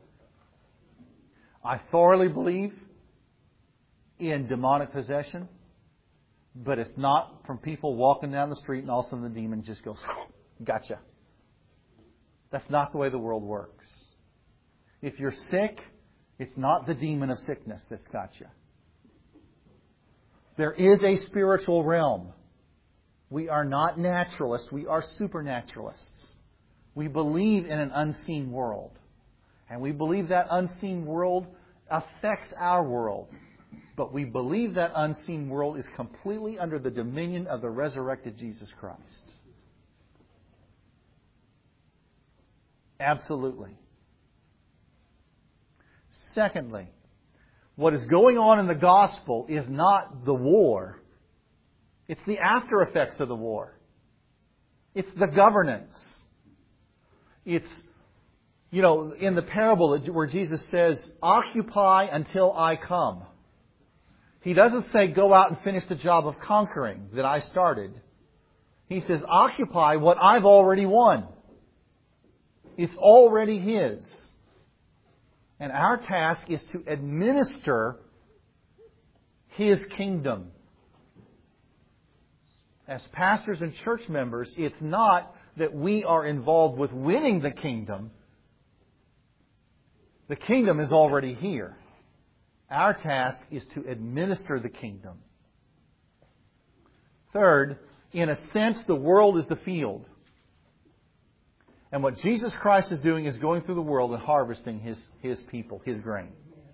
I thoroughly believe in demonic possession, but it's not from people walking down the street and all of a sudden the demon just goes, gotcha. That's not the way the world works. If you're sick, it's not the demon of sickness that's got you. There is a spiritual realm. We are not naturalists. We are supernaturalists. We believe in an unseen world. And we believe that unseen world affects our world. But we believe that unseen world is completely under the dominion of the resurrected Jesus Christ. Absolutely. Secondly, what is going on in the gospel is not the war. It's the after effects of the war. It's the governance. It's, you know, in the parable where Jesus says, occupy until I come. He doesn't say, go out and finish the job of conquering that I started. He says, occupy what I've already won. It's already His. And our task is to administer His kingdom. As pastors and church members, it's not that we are involved with winning the kingdom. The kingdom is already here. Our task is to administer the kingdom. Third, in a sense, the world is the field. And what Jesus Christ is doing is going through the world and harvesting His, His people, His grain.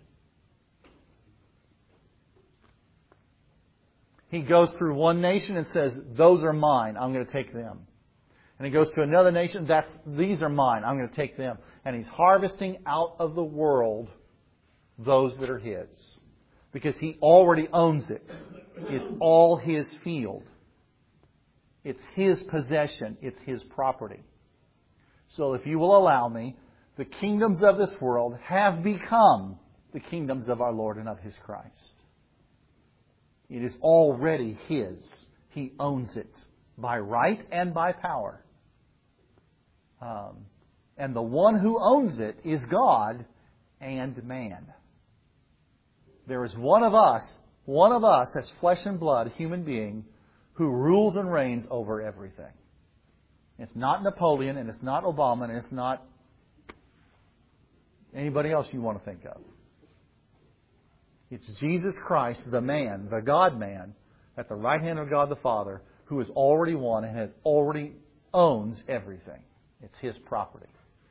He goes through one nation and says, those are mine, I'm going to take them. And He goes to another nation, that's these are mine, I'm going to take them. And He's harvesting out of the world those that are His. Because He already owns it. It's all His field. It's His possession. It's His property. So if you will allow me, the kingdoms of this world have become the kingdoms of our Lord and of His Christ. It is already His. He owns it by right and by power. Um, and the one who owns it is God and man. There is one of us, one of us as flesh and blood, a human being, who rules and reigns over everything. It's not Napoleon, and it's not Obama, and it's not anybody else you want to think of. It's Jesus Christ, the man, the God-man, at the right hand of God the Father, who has already won and has already owns everything. It's His property.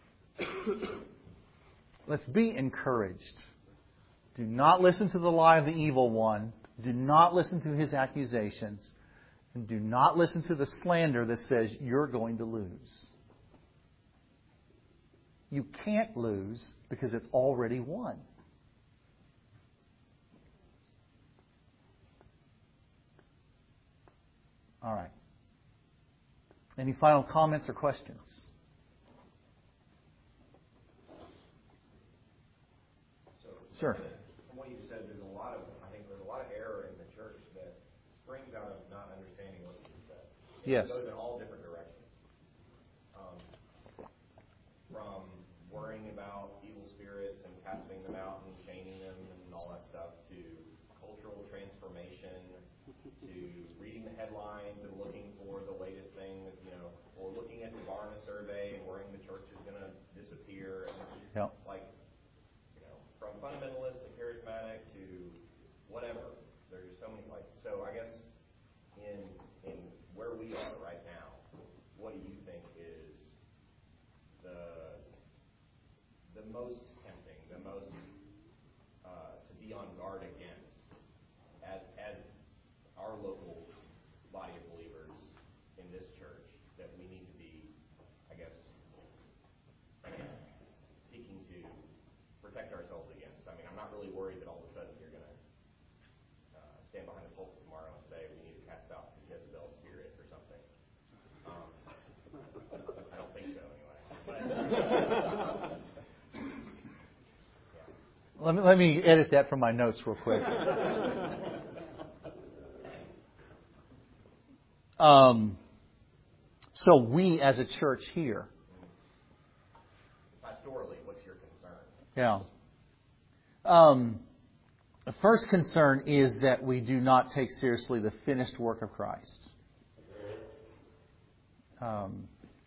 Let's be encouraged. Do not listen to the lie of the evil one. Do not listen to his accusations. And do not listen to the slander that says you're going to lose. You can't lose because it's already won. All right. Any final comments or questions? So, Sure. From what you said, there's a lot of, I think there's a lot of error in the church that springs out of not understanding what you said. Yes. It goes in all different directions. Um, from worrying about evil spirits and casting them out and chaining them and all that stuff, to cultural transformation, to reading the headlines and looking for the latest thing, that, you know, or looking at the Barna survey and worrying the church is going to disappear. And Yep. like, you know, from fundamentalist to charismatic to whatever. There's just so many, like, so I guess in in where we are right now, what do you think is the the most tempting, the most uh, to be on guard against as as our local body of believers in this church that we need to be, I guess, seeking to protect ourselves against? I mean, I'm not really worried that all of a sudden you're going to uh, stand behind the pulpit tomorrow and say we need to cast out the Jezebel spirit or something. Um, I don't think so, anyway. But, Let me, let me edit that from my notes real quick. um, so we as a church here. pastorally, what's your concern? Yeah. Um, the first concern is that we do not take seriously the finished work of Christ. Um,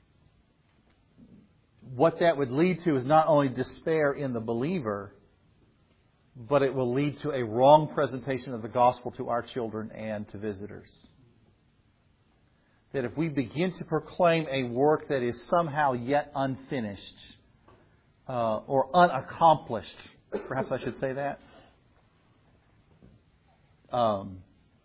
what that would lead to is not only despair in the believer, but it will lead to a wrong presentation of the gospel to our children and to visitors. That if we begin to proclaim a work that is somehow yet unfinished uh, or unaccomplished, perhaps I should say that, um,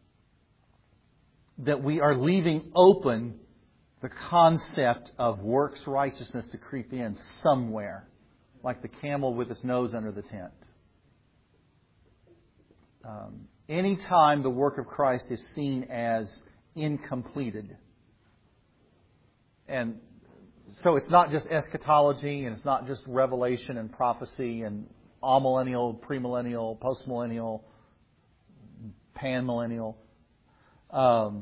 that we are leaving open the concept of works righteousness to creep in somewhere, like the camel with its nose under the tent. Um, anytime the work of Christ is seen as incompleted, and so it's not just eschatology, and it's not just revelation and prophecy and amillennial, premillennial, postmillennial, panmillennial. Um,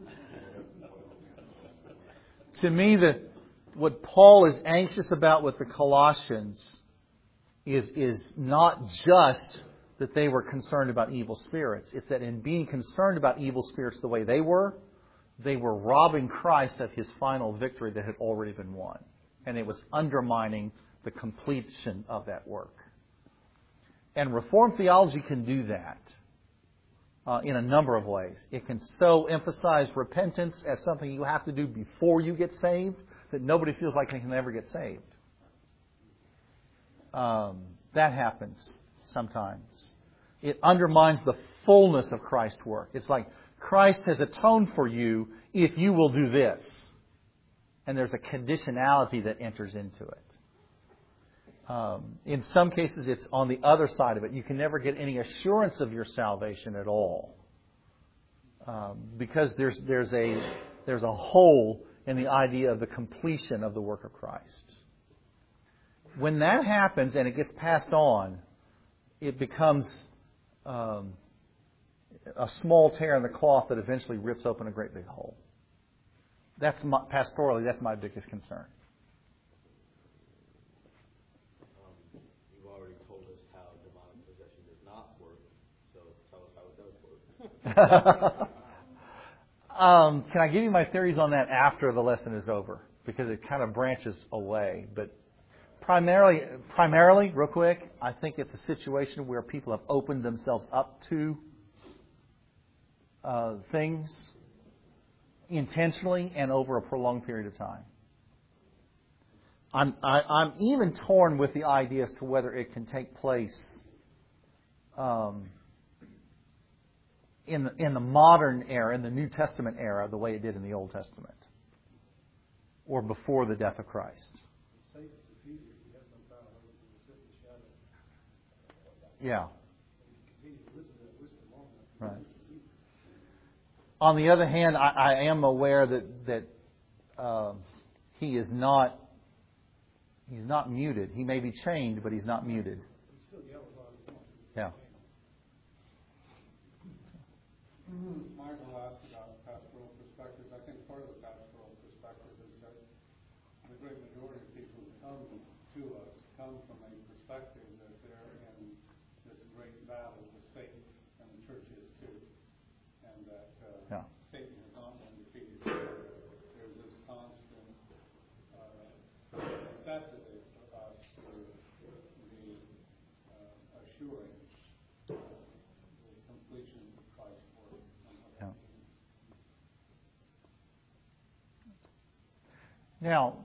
to me, the, what Paul is anxious about with the Colossians is, is not just that they were concerned about evil spirits. It's that in being concerned about evil spirits the way they were, they were robbing Christ of His final victory that had already been won. And it was undermining the completion of that work. And Reformed theology can do that uh, in a number of ways. It can so emphasize repentance as something you have to do before you get saved that nobody feels like they can ever get saved. Um, that happens sometimes. It undermines the fullness of Christ's work. It's like Christ has atoned for you if you will do this. And there's a conditionality that enters into it. Um, in some cases, it's on the other side of it. You can never get any assurance of your salvation at all. Um, because there's, there's, a, there's a hole in the idea of the completion of the work of Christ. When that happens and it gets passed on, it becomes um, a small tear in the cloth that eventually rips open a great big hole. That's my, pastorally, that's my biggest concern. Um, you've already told us how demonic possession does not work, so tell us how it does work. um, can I give you my theories on that after the lesson is over? Because it kind of branches away. But primarily, primarily, real quick, I think it's a situation where people have opened themselves up to uh, things intentionally and over a prolonged period of time. I'm, I, I'm even torn with the idea as to whether it can take place um, in, the, in the modern era, in the New Testament era, the way it did in the Old Testament, or before the death of Christ. Yeah. Right. On the other hand, I, I am aware that that uh, he is not he's not muted. He may be chained, but he's not muted. Yeah. Michael asked about pastoral perspectives. I think part of the pastoral perspective is that the great majority of people who come to us come from a perspective that they're in this great battle with Satan, and the church is too, and that uh, Yeah. Satan has not been defeated. There's this constant uh, necessity for us to be uh, assuring uh, the completion of Christ's work. Yeah. Now,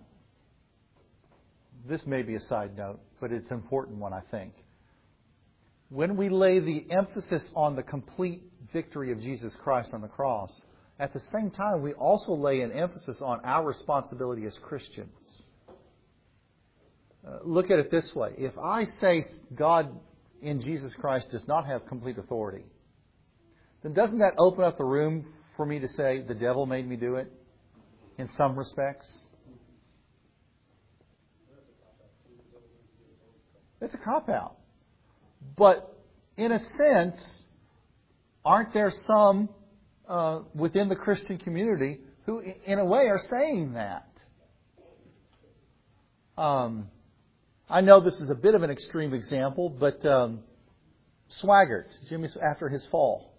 this may be a side note, but it's an important one, I think. When we lay the emphasis on the complete victory of Jesus Christ on the cross, at the same time, we also lay an emphasis on our responsibility as Christians. Uh, look at it this way. If I say God in Jesus Christ does not have complete authority, then doesn't that open up the room for me to say the devil made me do it in some respects? It's a cop-out. But in a sense, aren't there some uh, within the Christian community who, in a way, are saying that? Um, I know this is a bit of an extreme example, but um, Swaggart, Jimmy, after his fall.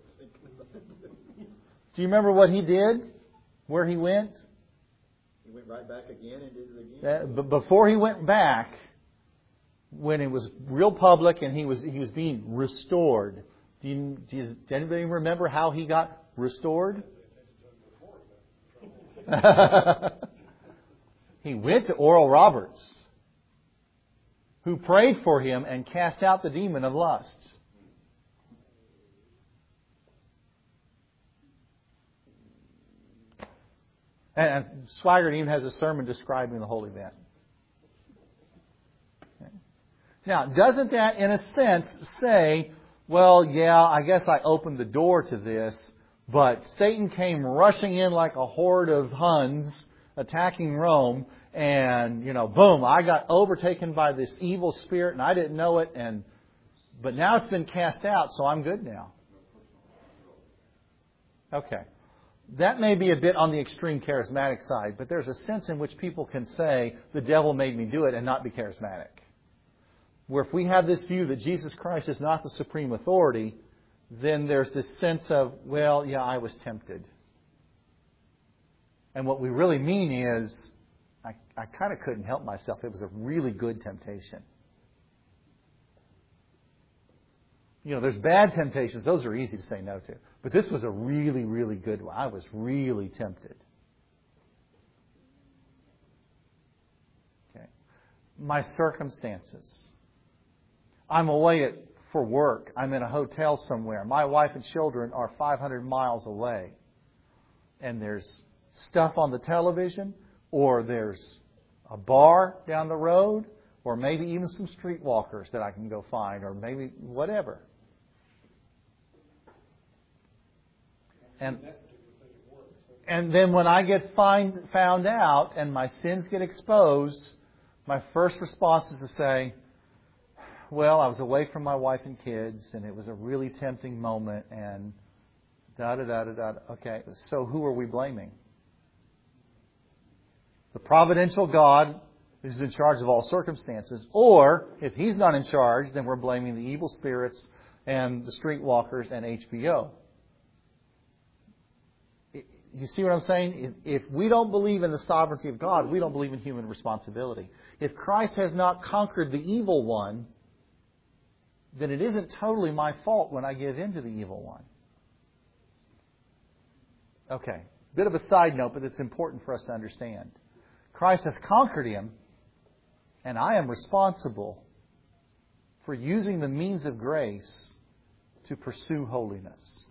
Do you remember what he did? Where he went? He went right back again and did it again. Uh, but before he went back, when it was real public and he was he was being restored, do you, do you, does anybody remember how he got restored? He went to Oral Roberts, who prayed for him and cast out the demon of lust. And Swaggart even has a sermon describing the whole event. Okay. Now, doesn't that, in a sense, say, well, yeah, I guess I opened the door to this, but Satan came rushing in like a horde of Huns attacking Rome, and, you know, boom, I got overtaken by this evil spirit, and I didn't know it, and but now it's been cast out, so I'm good now. Okay. That may be a bit on the extreme charismatic side, but there's a sense in which people can say, the devil made me do it, and not be charismatic. Where if we have this view that Jesus Christ is not the supreme authority, then there's this sense of, well, yeah, I was tempted. And what we really mean is, I, I kind of couldn't help myself. It was a really good temptation. You know, there's bad temptations. Those are easy to say no to. But this was a really, really good one. I was really tempted. Okay. My circumstances. I'm away at, for work. I'm in a hotel somewhere. My wife and children are five hundred miles away. And there's stuff on the television, or there's a bar down the road, or maybe even some streetwalkers that I can go find, or maybe whatever. And, and then when I get find, found out and my sins get exposed, my first response is to say, well, I was away from my wife and kids, and it was a really tempting moment, and da-da-da-da-da. Okay, so who are we blaming? The providential God who's in charge of all circumstances, or if He's not in charge, then we're blaming the evil spirits and the streetwalkers and H B O. You see what I'm saying? If we don't believe in the sovereignty of God, we don't believe in human responsibility. If Christ has not conquered the evil one, then it isn't totally my fault when I give in to the evil one. Okay, bit of a side note, but it's important for us to understand. Christ has conquered him, and I am responsible for using the means of grace to pursue holiness.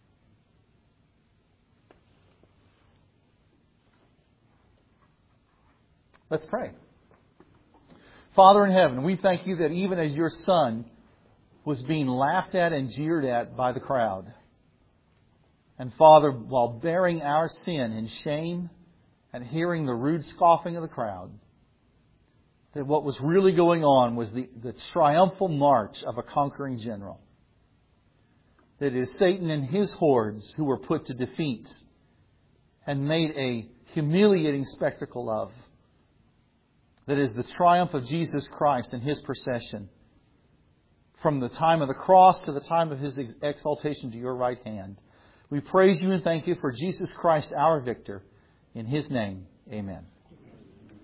Let's pray. Father in heaven, we thank You that even as Your Son was being laughed at and jeered at by the crowd. And Father, while bearing our sin in shame and hearing the rude scoffing of the crowd, that what was really going on was the, the triumphal march of a conquering general. That it is Satan and his hordes who were put to defeat and made a humiliating spectacle of. That is the triumph of Jesus Christ and His procession from the time of the cross to the time of His exaltation to your right hand. We praise You and thank You for Jesus Christ, our victor. In His name, amen.